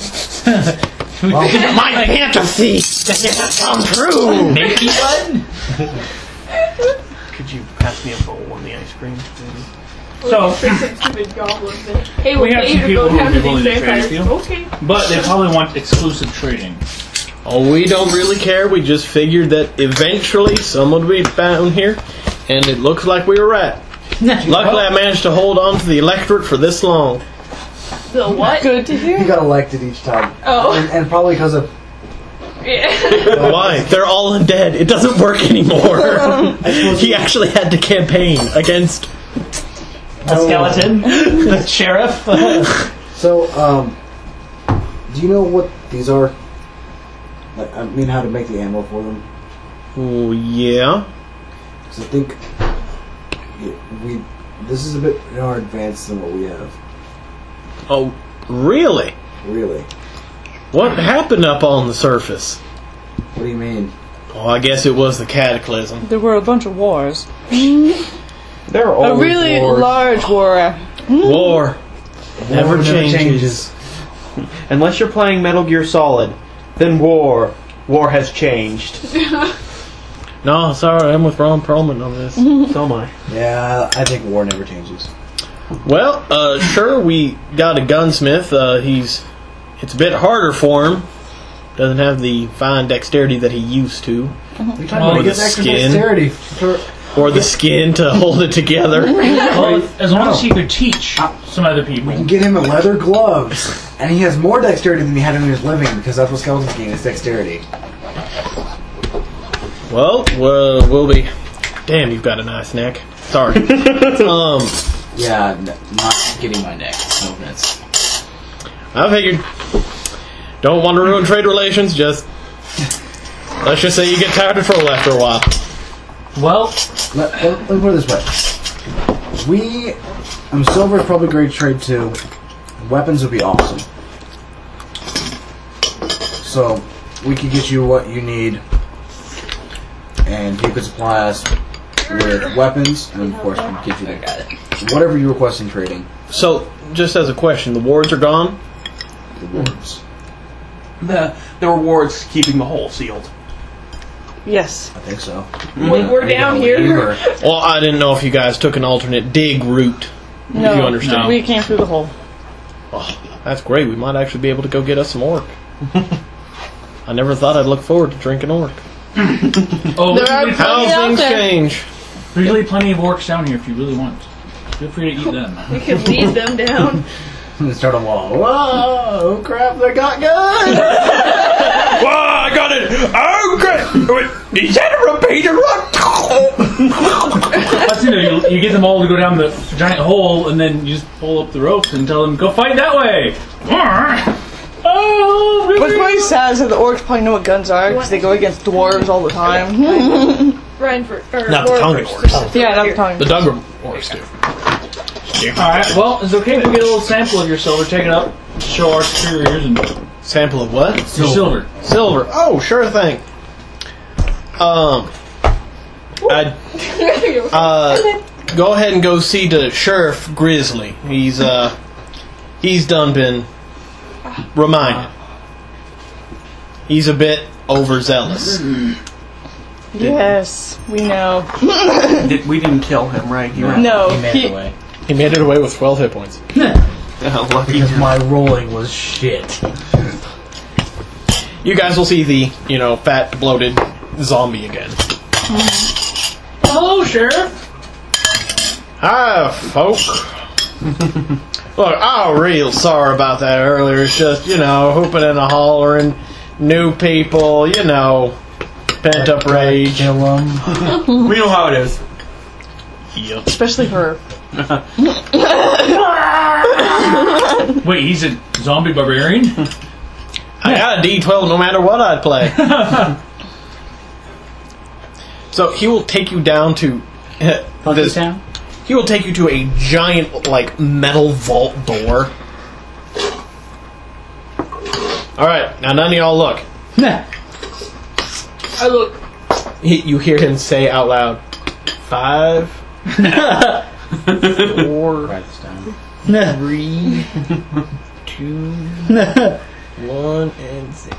My fantasy come true! Maybe one? Could you pass me a bowl on the ice cream, maybe? So- stupid goblins. Hey, We we'll have pay some you to people go who down would to be willing these to trade vampires. with you. Okay. But they probably want exclusive trading. Oh, we don't really care. We just figured that eventually someone would be down here, and it looks like we were right. Luckily, I managed to hold on to the electorate for this long. The what? Good to hear. He got elected each time. Oh. And probably because of... Yeah. Why? They're all undead. It doesn't work anymore. He actually had to campaign against... The skeleton? The sheriff? So, do you know what these are? Like, I mean, how to make the ammo for them? Oh, yeah. Because I think this is a bit more advanced than what we have. Oh, really? Really? What happened up on the surface? What do you mean? Oh, I guess it was the cataclysm. There were a bunch of wars. They're A really large war. War never War changes. Unless you're playing Metal Gear Solid, then war has changed. No, sorry, I'm with Ron Perlman on this. So am I. Yeah, I think war never changes. Well, sure, we got a gunsmith. It's a bit harder for him. Doesn't have the fine dexterity that he used to. You're talking Or about the get extra skin. dexterity. Or the skin to hold it together. Well, as long as he could teach some other people. We can get him leather gloves. And he has more dexterity than he had when he was living, because that's what skeletons gain, is dexterity. Well, we'll be... Damn, you've got a nice neck. Sorry. Yeah, Not getting my neck. No offense. I figured. Don't want to ruin trade relations, just... Let's just say you get tired of troll after a while. Well, let me put it this way. Silver is probably great to trade too. Weapons would be awesome. So, we could get you what you need. And you could supply us with weapons, and of course we can get you whatever you request in trading. So, just as a question, the wards are gone? The wards. The rewards keeping the hole sealed. Yes. I think so. We're down here. Well, I didn't know if you guys took an alternate dig route. No. If you understand. We came through the hole. Oh, that's great. We might actually be able to go get us some orc. I never thought I'd look forward to drinking orc. Oh, There are there's How plenty out things there. change. really plenty of orcs down here if you really want. Feel free to eat them. We could lead them down. Start a wall. Whoa, crap, they got good! Whoa, I got it! Oh, great! Is that a repeater run? Plus, you get them all to go down the giant hole, and then you just pull up the ropes and tell them, go fight that way! Oh, What's really sad is that the orcs probably know what guns are because they go against dwarves all the time. Ryan for Not the Tongan orcs. Yeah, not the tongue. The Dungram orcs do. Alright, well, it's okay if we get a little sample of your silver. Take it up, show our superiors, and Sample of what? your silver. Silver. Oh, sure thing. Go ahead and go see the Sheriff Grizzly. He's done been reminded. He's a bit overzealous. Yes, we know. We didn't kill him, right? He ran. No, He made it away. He made it away with 12 hit points. Lucky Because him. my rolling was shit. You guys will see the, fat, bloated zombie again. Hello, Sheriff. Hi, folk. Look, I'm real sorry about that earlier. It's just, hooping and hollering, new people, pent up rage. Kill him. We know how it is. Yep. especially her. Wait, he's a zombie barbarian? I got a D12 no matter what I play. So he will take you down to this. Town? He will take you to a giant, metal vault door. All right, now none of y'all look. I look. You hear him say out loud, 5, 4, Write this down. 3, 2, 1, and 0.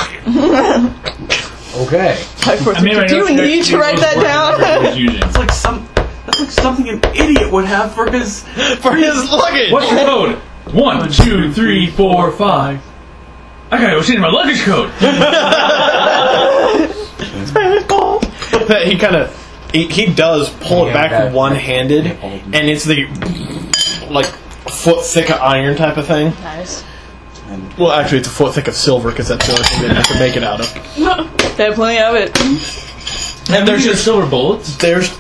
Okay. I mean, Do you need to write that down? That's like something an idiot would have for his luggage. What's your code? 1, 2, 3, 4, 5. I gotta go change my luggage code. He kind of he does pull it back one-handed, and it's the foot thick of iron type of thing. Nice. Well, actually, it's a foot thick of silver because that's the only thing they have to make it out of. They have plenty of it. And there's just just silver bullets. there's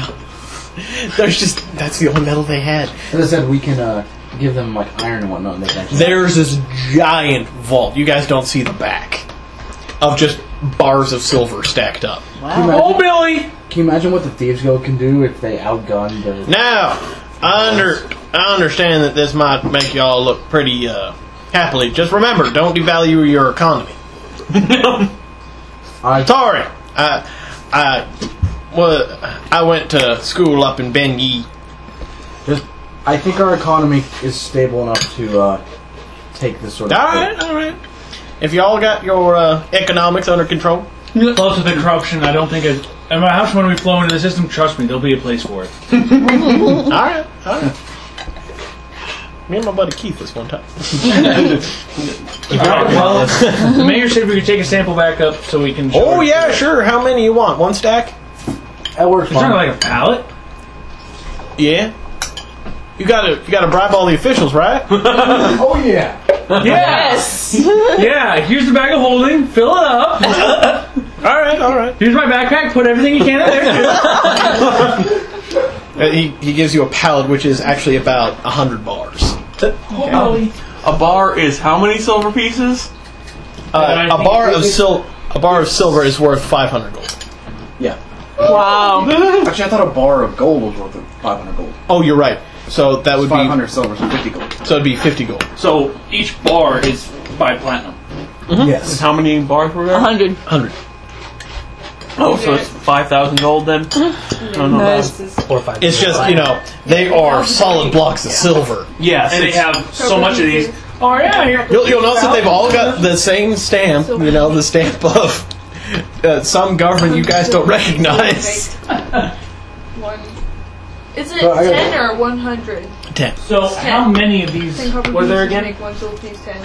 just that's the only metal they had. As I said, we can give them iron and whatnot. And they can actually There's this giant vault. You guys don't see the back of just bars of silver stacked up. Can you Oh, imagine, Billy! can you imagine what the Thieves Guild can do if they outgun the... Now, I understand that this might make y'all look pretty happily. Just remember, don't devalue your economy. Sorry, I went to school up in Ben Yi. I think our economy is stable enough to take this sort of... All right. If y'all got your economics under control. Close to the corruption, I don't think it. And my house, when we flow into the system, trust me, there'll be a place for it. All right. Me and my buddy Keith this one time. Well, the mayor said we could take a sample back up so we can. Oh yeah, sure. How many you want? One stack? That works It's not fine. like a pallet. Yeah. You gotta bribe all the officials, right? Oh, yeah. Yes! Yeah, here's the bag of holding. Fill it up. All right. Here's my backpack. Put everything you can in there. He gives you a pallet, which is actually about 100 bars. A bar is how many silver pieces? A bar of silver is worth 500 gold. Yeah. Wow. Actually, I thought a bar of gold was worth 500 gold. Oh, you're right. So that would 500 silver, so 50 gold. be so it'd be 50 gold. So each bar is 5 platinum. And Yes. how many bars were there? 100. 100. Oh, so it's 5,000 gold then? I don't know. Nice. Or 5. It's just they are solid blocks of silver. Yes. And they have so much of these. Oh yeah, here. You'll notice that they've all got the same stamp. The stamp of some government you guys don't recognize. Is it So I gotta- 10 or 100? 10. So how many of these 10 copper were there pieces again? Make one silver piece 10.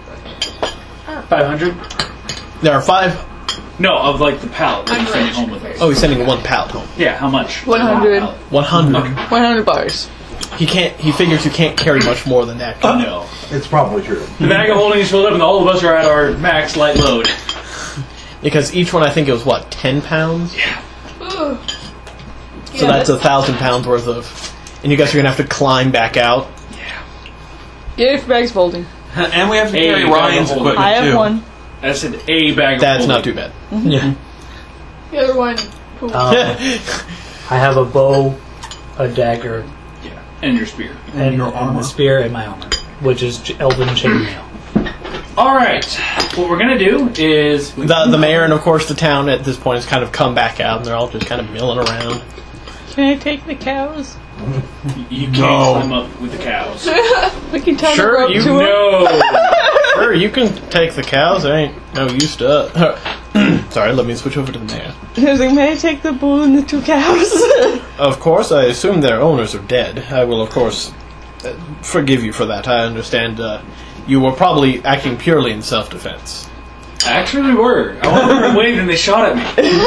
500. There are 5. No, of the pallet that I'm you're sending rich. home with us. Oh, he's sending one pallet home. Yeah, how much? 100. 100. 100 bars. He figures you can't carry much more than that. No. It's probably true. The bag of holding is filled up, and all of us are at our max light load. Because each one, I think it was 10 pounds. Ooh. So that's 1,000 pounds worth of. And you guys are gonna have to climb back out. Get it for bags folding. And we have to Hey, carry you gotta Ryan's hold it. equipment I have too. one. I said a bag of That's holding. not too bad. Yeah. The other one. Who? I have a bow, a dagger, Yeah. And your spear. and a spear in my armor, which is elven chainmail. Alright. What we're going to do is... The mayor and, of course, the town at this point has kind of come back out, and they're all just kind of milling around. Can I take the cows? You can't climb up with the cows. We can tie Sure, the rope you to 'em. No! Sure, you can take the cows. I ain't no use to. Sorry, let me switch over to the mayor. I was like, may I take the bull and the 2 cows? Of course, I assume their owners are dead. I will, of course, forgive you for that. I understand you were probably acting purely in self-defense. Actually, we were. I went over and waved and they shot at me.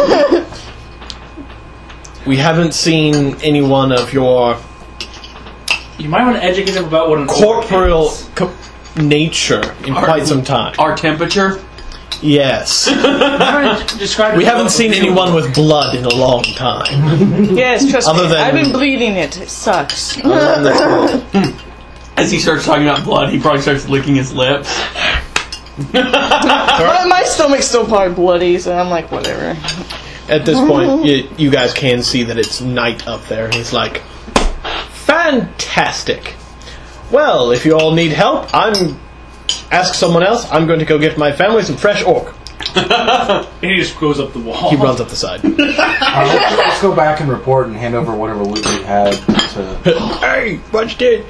We haven't seen anyone of your You might want to educate them about what an corporeal orc is. nature in quite some time. Our temperature? Yes. Describe We it haven't about seen the anyone with blood in a long time. Yes, trust Other me. than- I've been bleeding it. It sucks. As he starts talking about blood, he probably starts licking his lips. But my stomach's still probably bloody, so I'm like, whatever. At this point, you guys can see that it's night up there. He's like, fantastic. Well, if you all need help, ask someone else. I'm going to go get my family some fresh orc. And he just goes up the wall. He runs up the side. Let's go back and report and hand over whatever loot we had to... Hey, what's this?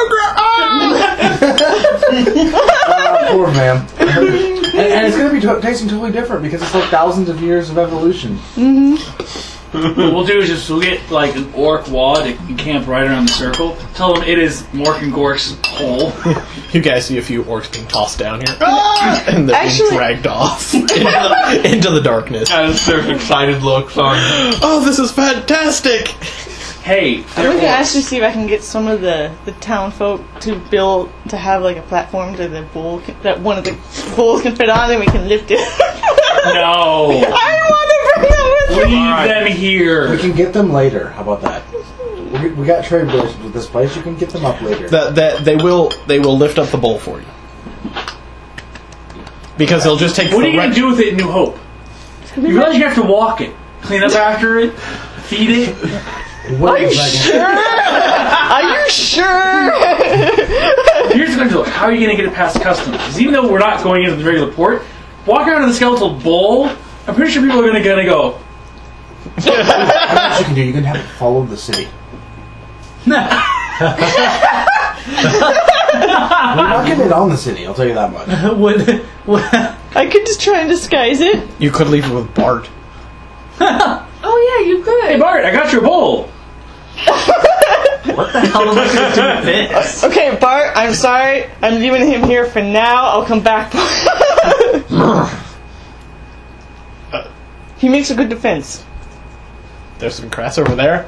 poor man. And it's going to be tasting totally different because it's like thousands of years of evolution. What we'll do is we'll get like an orc wad and camp right around the circle. Tell them it is Mork and Gork's hole. You guys see a few orcs being tossed down here. And they're Actually- being dragged off into the darkness. As there's excited looks on. Oh, this is fantastic! Hey, I'm they're gonna orcs. actually see if I can get some of the town folk to have like a platform that that one of the bulls can fit on, and we can lift it. No. I want to bring that with me. Leave them We here. can get them later. How about that? We got trade relations with this place. You can get them up later. They will lift up the bowl for you. Because they'll just take What are you going to do with it in New Hope? You realize you have to walk it, clean up after it, feed it. Wait a second. Are you sure? Here's the thing, how are you going to get it past customs? Because even though we're not going into the regular port, walk around in the skeletal bowl, I'm pretty sure people are going to go, I know what you can do. You can have it follow the city. We're not getting it on the city, I'll tell you that much. I could just try and disguise it. You could leave it with Bart. Oh yeah, you could. hey Bart, I got your bowl. What the hell am I going to do with this? Okay, Bart, I'm sorry. I'm leaving him here for now. I'll come back. He makes a good defense. There's some grass over there.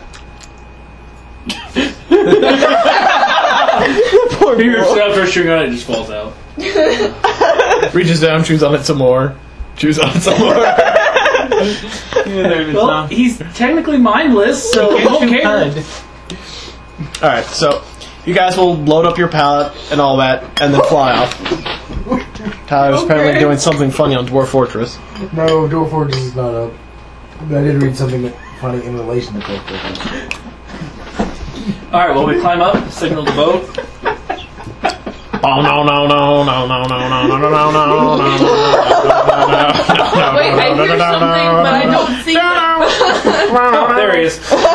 Poor Here, girl. so after string on it, it just falls out. Reaches down, chews on it some more. Chews on it some more. Well, he's technically mindless, so he won't care. Alright, so you guys will load up your pallet and all that, and then fly off. Tyler's apparently doing something funny on Dwarf Fortress. No, Dwarf Fortress is not up. But I did read something funny in relation to Dwarf Fortress. Alright, well, we climb up, signal the boat. Oh no no no no no no no no no no no no. Wait, I hear something, but I don't see it. Oh, there he is.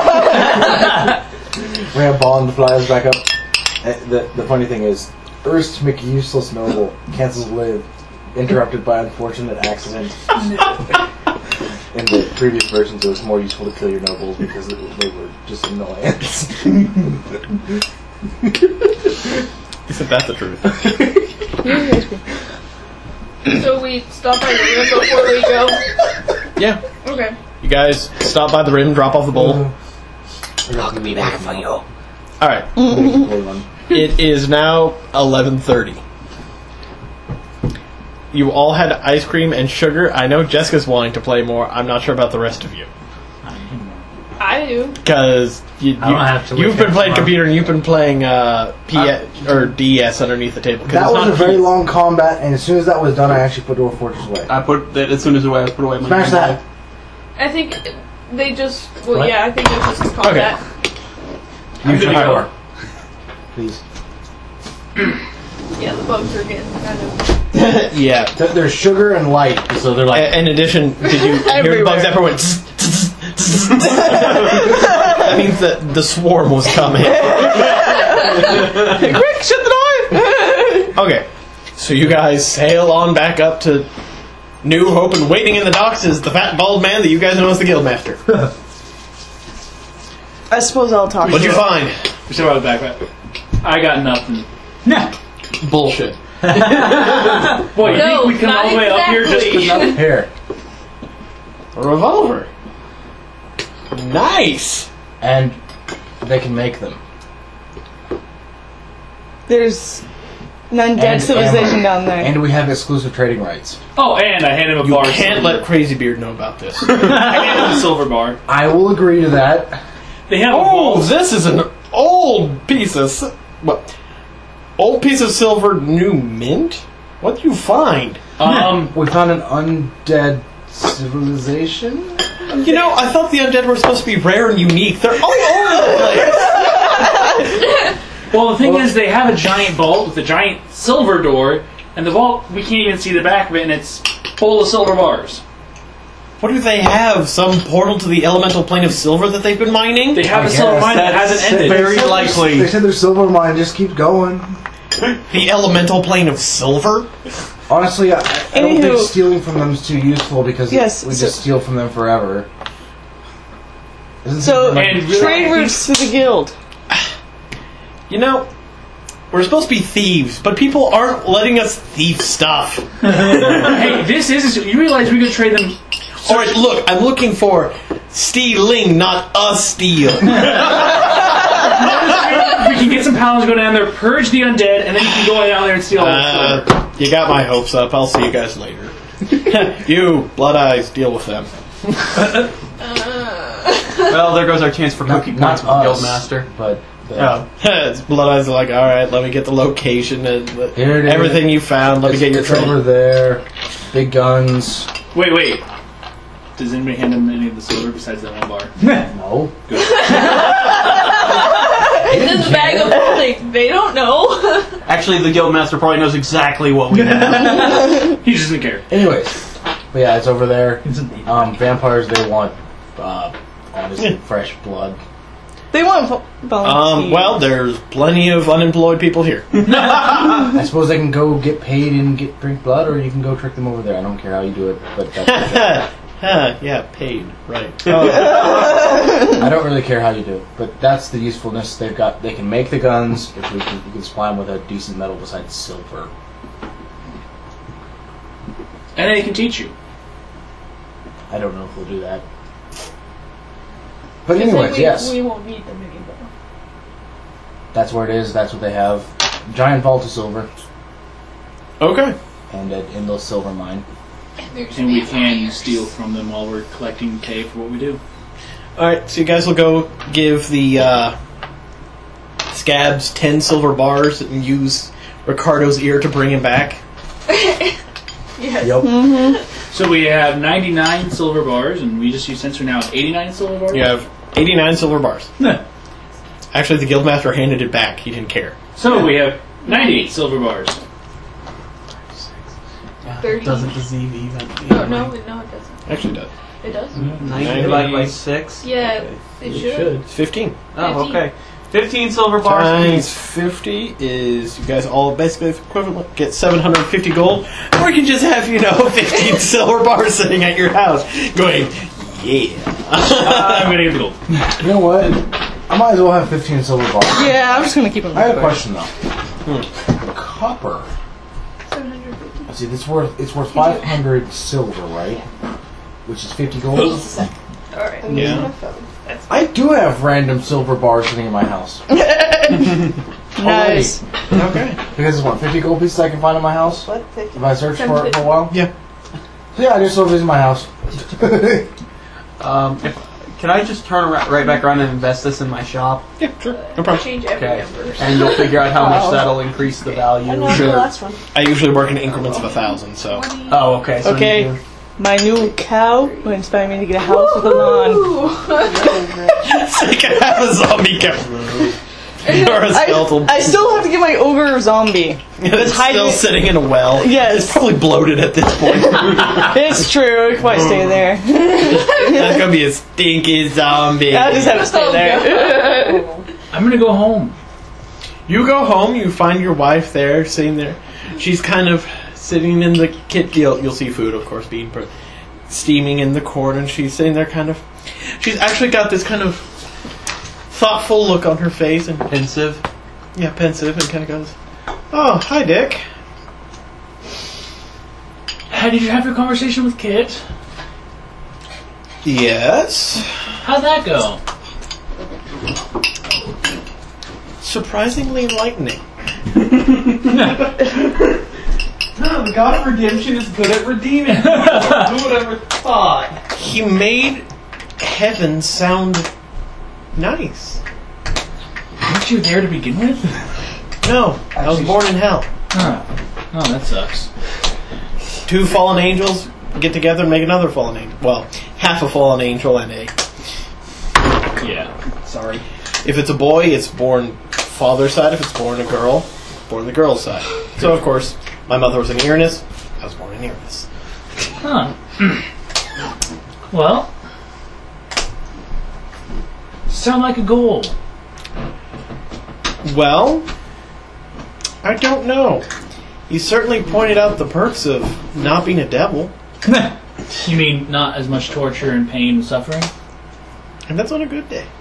We have Bond flies back up. The funny thing is, Erst McUseless Noble cancels live, interrupted by unfortunate accident. In the previous versions, it was more useful to kill your nobles because they were just annoyance. Isn't that the truth? So we stop by the rim before we go. Yeah. Okay. You guys stop by the rim, drop off the bowl. I'll be back for you. Alright. It is now 11:30. You all had ice cream and sugar. I know Jessica's wanting to play more. I'm not sure about the rest of you. I I do. Because I don't have to you've look been at playing it. computer and you've been playing PS or DS underneath the table. 'Cause That it's was not a very PS. long combat, and as soon as that was done, I actually put Dwarf Fortress away. I put that as soon as I put away my Smash that. I think they just. Well, What? yeah, I think it's just called Okay. that. Use your gonna go. power. Please. Yeah, the bugs are getting kind of. Yeah. There's sugar and light, so they're like. In addition, did you hear the bugs everywhere? That means that the swarm was coming. Quick, shut the door! Okay, so you guys sail on back up to New Hope, and waiting in the docks is the fat bald man that you guys know as the Guildmaster. I suppose I'll talk. What'd you find? We should have the backpack. I got nothing. Bullshit. Boy, you No, think we come not all the way up here just for exactly. nothing? Here. A revolver. Nice. And they can make them. There's an undead And civilization ammo. down there. And we have exclusive trading rights. Oh, and I handed him a You bar. can't let Crazy Beard know about this. I handed him a silver bar. I will agree to that. They have a Oh, vault. this is an old piece of old piece of silver, new mint. What'd you find? We found an undead civilization. You know, I thought the undead were supposed to be rare and unique. They're all over the place. Well, the thing is, they have a giant vault with a giant silver door, and the vault, we can't even see the back of it, and it's full of silver bars. What do they have? Some portal to the elemental plane of silver that they've been mining? They have I a silver guess. mine that hasn't ended. very likely. They said their silver mine just keeps going. The elemental plane of silver? Honestly, I don't think Anywho. stealing from them is too useful because Yes, we so- just steal from them forever. Isn't So, it like- And really- trade routes to the guild. You know, we're supposed to be thieves, but people aren't letting us thief stuff. Hey, this is. You realize we could trade them. Alright, look, I'm looking for stealing, not us steal. We can get some paladins, go down there, purge the undead, and then you can go down there and steal all the silver. You got my hopes up. I'll see you guys later. You, Blood Eyes, deal with them. Well, there goes our chance for cookie not points with the us, Guildmaster. but the, It's Blood Eyes are like, alright, let me get the location and Here it is. everything you found. Let me get your it's over treasure. there. Big guns. Wait. Does anybody hand them any of the silver besides that one bar? No. This bag of holding, they don't know. Actually, the Guildmaster probably knows exactly what we have. He just doesn't care. Anyways, but yeah, it's over there. Vampires, they want obviously fresh blood. They want volunteers. Well, there's plenty of unemployed people here. I suppose they can go get paid and drink blood, or you can go trick them over there. I don't care how you do it, but that's Yeah, paid, right. I don't really care how you do it, but that's the usefulness they've got. They can make the guns if you can supply them with a decent metal besides silver. And they can teach you. I don't know if they'll do that. But anyways, yes, We won't need them anymore. that's where it is. That's what they have. Giant vault of silver Okay. and an endless silver mine. And we can steal from them while we're collecting pay for what we do. Alright, so you guys will go give the scabs 10 silver bars and use Ricardo's ear to bring him back. Yes. Yep. So we have 99 silver bars, and we just use sensor now 89 silver bars? You have 89 silver bars. Huh. Actually, the Guildmaster handed it back. He didn't care. So we have 98 silver bars. 30. Doesn't the ZV even? Oh, no, it doesn't. Actually, it does. It does? 90 divided by 6? Yeah, it should. It's 15. Oh, 15. okay. 15 silver bars. Times 50 is, you guys all basically equivalent, get 750 gold. Or you can just have, 15 silver bars sitting at your house going, yeah. I'm going to get the gold. You know what? I might as well have 15 silver bars. Yeah, I'm just gonna keep them. I have a question though. Copper. 750. See, it's worth 500 silver, right? Which is 50 gold. Alright. Yeah. I do have random silver bars sitting in my house. Nice. Okay. Because it's what, 50 gold pieces I can find in my house? What? 50? If I search for it for a while? Yeah. So yeah, I just sold these in my house. Can Can I just turn right back around and invest this in my shop? Yeah, sure. No problem. Change every Okay. number. And you'll figure out how much that'll increase the value. Sure. Last one. I usually work in increments of 1,000, so. Oh, okay. So Okay. My new cow will inspire me to get a house with a lawn. So you can have a zombie cow. Or a skeletal. I still have to get my ogre zombie. It's hiding still it- sitting in a well. Yes. It's probably bloated at this point. It's true. It might stay there. That's gonna be a stinky zombie. I'll just have to stay there. I'm gonna go home. You go home, you find your wife there, sitting there. She's kind of sitting in the kitchen. You'll see food, of course, being steaming in the corner, and she's sitting there kind of... She's actually got this kind of thoughtful look on her face, and pensive. Yeah, pensive, and kind of goes, "Oh, hi, Dick." How did you have your conversation with Kit? Yes. How'd that go? Surprisingly enlightening. The God of Redemption is good at redeeming. Who would ever thought? He made heaven sound nice. Weren't you there to begin with? No, I was born in hell. Huh. Oh, that sucks. 2 fallen angels get together and make another fallen angel. Well, half a fallen angel and a... Yeah. Sorry. If it's a boy, it's born father's side. If it's born a girl, born the girl's side. So, of course, my mother was an Uranus. I was born in Uranus. Huh. Well, sound like a goal. Well, I don't know. You certainly pointed out the perks of not being a devil. You mean not as much torture and pain and suffering? And that's on a good day.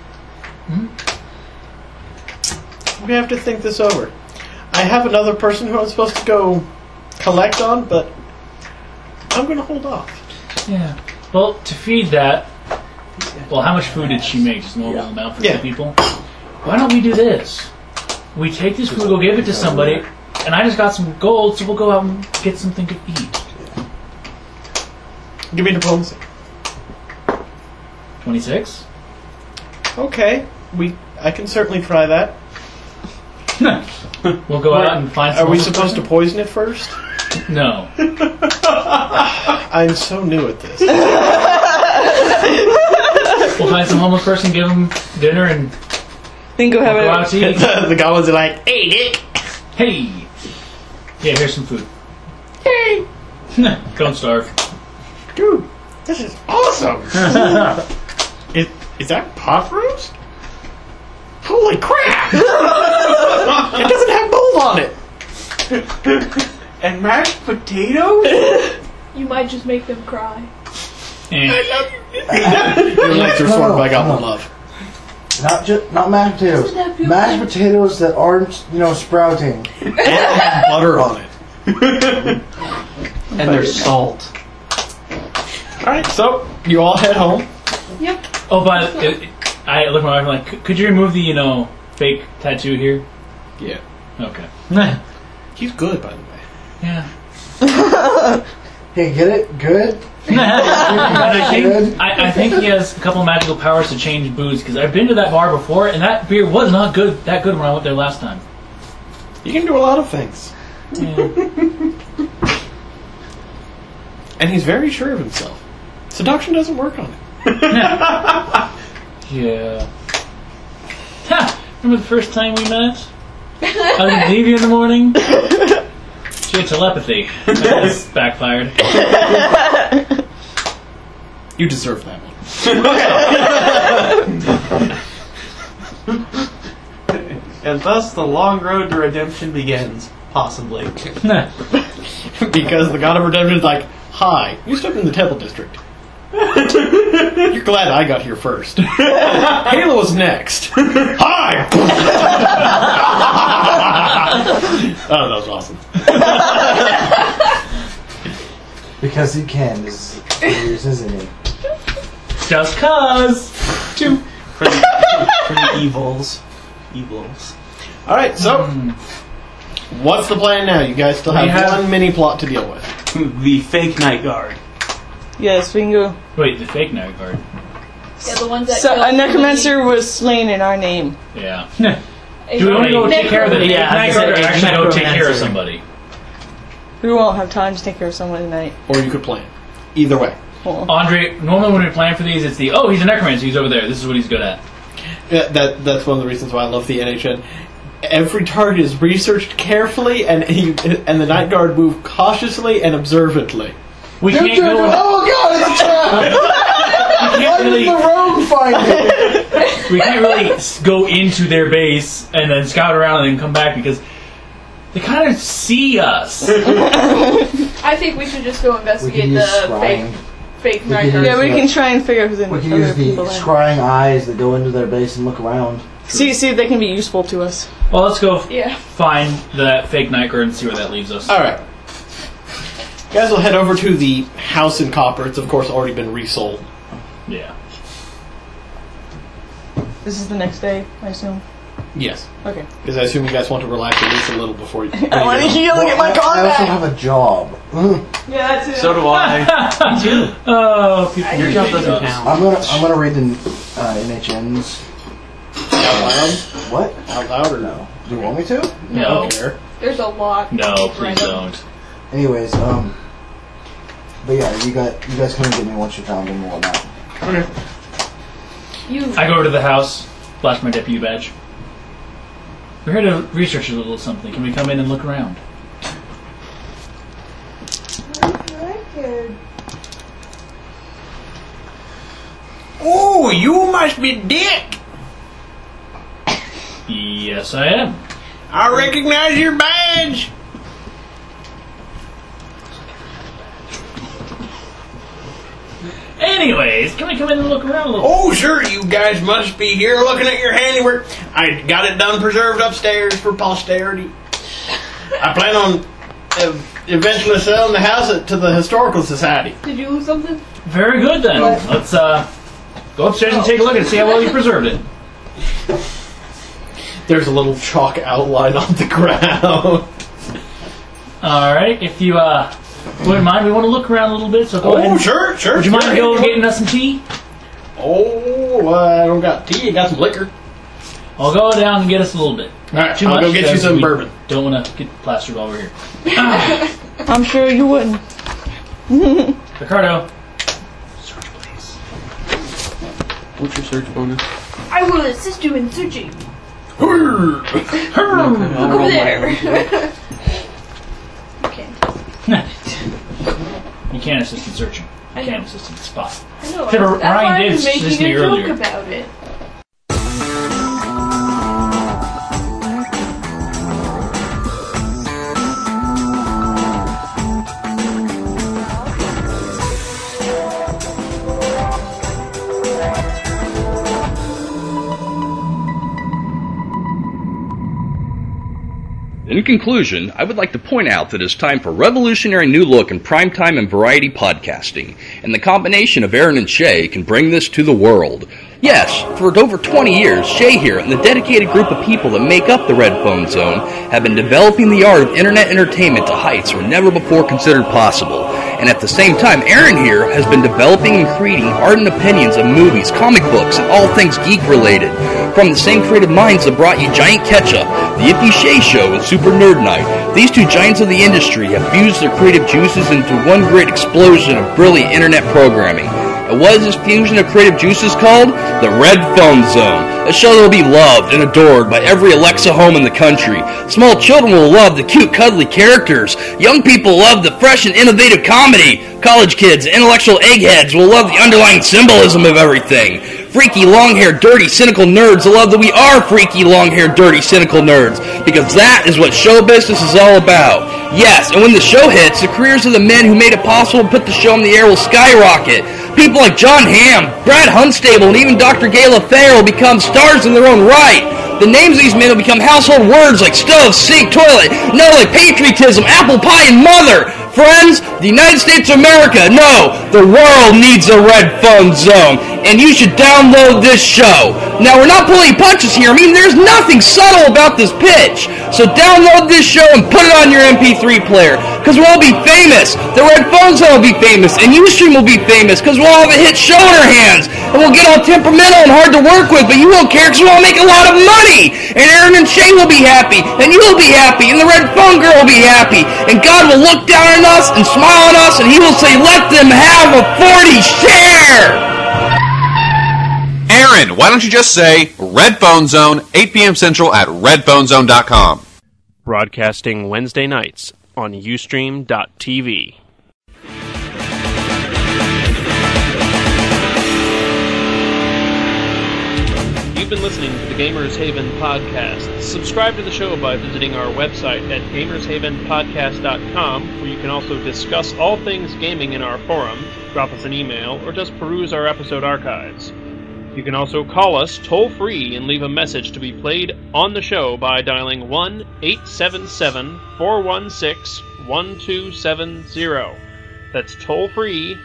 We have to think this over. I have another person who I'm supposed to go collect on, but I'm going to hold off. Yeah. Well, to feed that, well, how much food did she make? Just a normal amount for 2 people? Why don't we do this? We take this food, go give it to somebody, and I just got some gold, so we'll go out and get something to eat. Give me diplomacy. 26? Okay, I can certainly try that. We'll go out and find some Are we homeless supposed to person? poison it first? No. I'm so new at this. We'll find some homeless person, give them dinner, and Then go have go out to eat. The goblins are like, "Hey, Dick." Hey! Yeah, here's some food. Hey. Don't starve. Dude, this is awesome. Is that pot roast? Holy crap! It doesn't have mold on it. And mashed potatoes? You might just make them cry. Your legs are sort of by goblin love. Not mashed potatoes. Mashed potatoes that aren't, sprouting. And butter on it. And there's salt. Alright, so you all head home. Yep. Oh, but I look at my wife and like, could you remove the, fake tattoo here? Yeah. Okay. He's good, by the way. Yeah. Hey, get it? Good? I think he has a couple magical powers to change booze, because I've been to that bar before, and that beer was not that good when I went there last time. You can do a lot of things. Yeah. And he's very sure of himself. Seduction doesn't work on it. Yeah. Ha! Remember the first time we met? I was gonna leave you in the morning. She had telepathy. That backfired. You deserve that one. And thus the long road to redemption begins. Possibly. Because the God of Redemption is like, "Hi, you stepped in the Temple District. You're glad I got here first. Halo's next. Hi!" Oh, that was awesome. Because he can, isn't he? Just cause. For the evils. Alright, so, what's the plan now? You guys still have one mini plot to deal with. The fake night guard. Yes, we can go. Wait, the fake night guard. Yeah, the ones that So killed a necromancer was slain in our name. Yeah. Do we want to go take care of the Yeah, I Night said Guard or a actually go take care of necromancer. somebody? We won't have time to take care of someone tonight. Or you could plan. Either way. Well, Andre, normally when we plan for these, it's he's a necromancer, he's over there, this is what he's good at. Yeah, that's one of the reasons why I love the NHN. Every target is researched carefully, and the Night Guard move cautiously and observantly. We can't go. Oh god, it's a trap! We Why can't did really. the rogue find it? We can't really go into their base and then scout around and then come back because they kind of see us. I think we should just go We investigate can use the scrying. fake We Night can Guard. yeah, we can try and figure out who's in We can other use the people. there. scrying eyes that go into their base and look around. See if they can be useful to us. Well, let's go Yeah. find that fake Night Guard and see where that leaves us. Alright. You guys will head over to the house in Copper. It's, of course, already been resold. Yeah. This is the next day, I assume. Yes. Okay. Because I assume you guys want to relax at least a little before you... I want to heal and get my I combat. also have a job. Yeah, that's it. So do I. Oh, people. Your job doesn't count. I'm gonna read the NHNs. Out loud? What? Out loud or no? Do you want me to? I No. don't care. There's a lot. No, please don't. Anyways, but yeah, you guys come and get me once you found them and whatnot. Okay. I go over to the house, flash my deputy badge. We're here to research a little something. Can we come in and look around? Oh, you must be Dick! Yes, I am. I recognize your badge! Anyways, can we come in and look around a little? Oh, sure, you guys must be here looking at your handiwork. I got it done preserved upstairs for posterity. I plan on eventually selling the house to the Historical Society. Did you lose something? Very good then. Let's go upstairs and take a look and see how well you preserved it. There's a little chalk outline on the ground. Alright, if you wouldn't mind, we want to look around a little bit, so go ahead. Oh, sure. Would you mind going getting us some tea? Oh, I don't got tea. I got some liquor. I'll go down and get us a little bit. Alright, Too I'll much, go get you because some we bourbon. Don't want to get plastered while we're here. I'm sure you wouldn't. Ricardo. Search, please. What's your search bonus? I will assist you in searching. Hurr. Look over there. Okay. You can't assist in searching. I You know. can't assist in spot. I know. Except for That's Ryan why did I was assist making me a joke earlier. about it. In conclusion, I would like to point out that it's time for a revolutionary new look in primetime and variety podcasting, and the combination of Aaron and Shay can bring this to the world. Yes, for over 20 years, Shay here and the dedicated group of people that make up the Red Phone Zone have been developing the art of internet entertainment to heights were never before considered possible. And at the same time, Aaron here has been developing and creating ardent opinions of movies, comic books, and all things geek-related. From the same creative minds that brought you Giant Ketchup, The Iffy Shay Show, and Super Nerd Night, these two giants of the industry have fused their creative juices into one great explosion of brilliant internet programming. And what is this fusion of creative juices called? The Red Phone Zone, a show that will be loved and adored by every Alexa home in the country. Small children will love the cute, cuddly characters. Young people love the fresh and innovative comedy. College kids and intellectual eggheads will love the underlying symbolism of everything. Freaky, long-haired, dirty, cynical nerds will love that we are freaky, long-haired, dirty, cynical nerds, because that is what show business is all about. Yes, and when the show hits, the careers of the men who made it possible to put the show in the air will skyrocket. People like John Hamm, Brad Hunstable, and even Dr. Gay Lafayette will become stars in their own right. The names of these men will become household words like stove, sink, toilet, no, like patriotism, apple pie, and mother. Friends, The United States of America, no, the world needs a Red Phone Zone, and you should download this show. Now, we're not pulling punches here. I mean, there's nothing subtle about this pitch. So download this show and put it on your MP3 player, because we'll all be famous. The Red Phone Zone will be famous, and Ustream will be famous, because we'll all have a hit show in our hands, and we'll get all temperamental and hard to work with, but you won't care, because we'll all make a lot of money, and Aaron and Shay will be happy, and you'll be happy, and the Red Phone Girl will be happy, and God will look down on us and smile on us, and he will say, let them have a 40 share! Aaron, why don't you just say Red Phone Zone, 8 p.m. Central at redphonezone.com. Broadcasting Wednesday nights on Ustream.tv. You've been listening to the Gamers Haven podcast. Subscribe to the show by visiting our website at gamershavenpodcast.com, where you can also discuss all things gaming in our forum, drop us an email, or just peruse our episode archives. You can also call us toll-free and leave a message to be played on the show by dialing 1-877-416-1270. That's toll-free,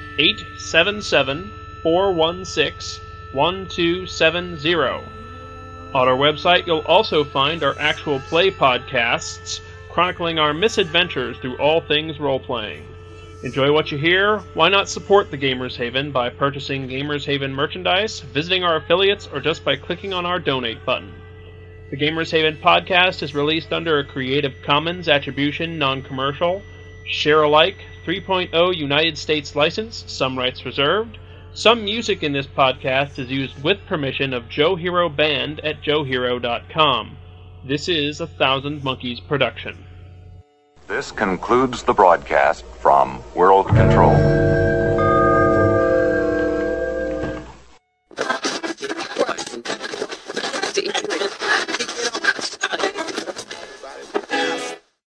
877-416-1270. On our website, you'll also find our actual play podcasts, chronicling our misadventures through all things role-playing. Enjoy what you hear? Why not support the Gamers Haven by purchasing Gamers Haven merchandise, visiting our affiliates, or just by clicking on our donate button? The Gamers Haven podcast is released under a Creative Commons Attribution Non-Commercial, Share-alike 3.0 United States license, some rights reserved. Some music in this podcast is used with permission of Joe Hero Band at joehero.com. This is a Thousand Monkeys production. This concludes the broadcast from World Control.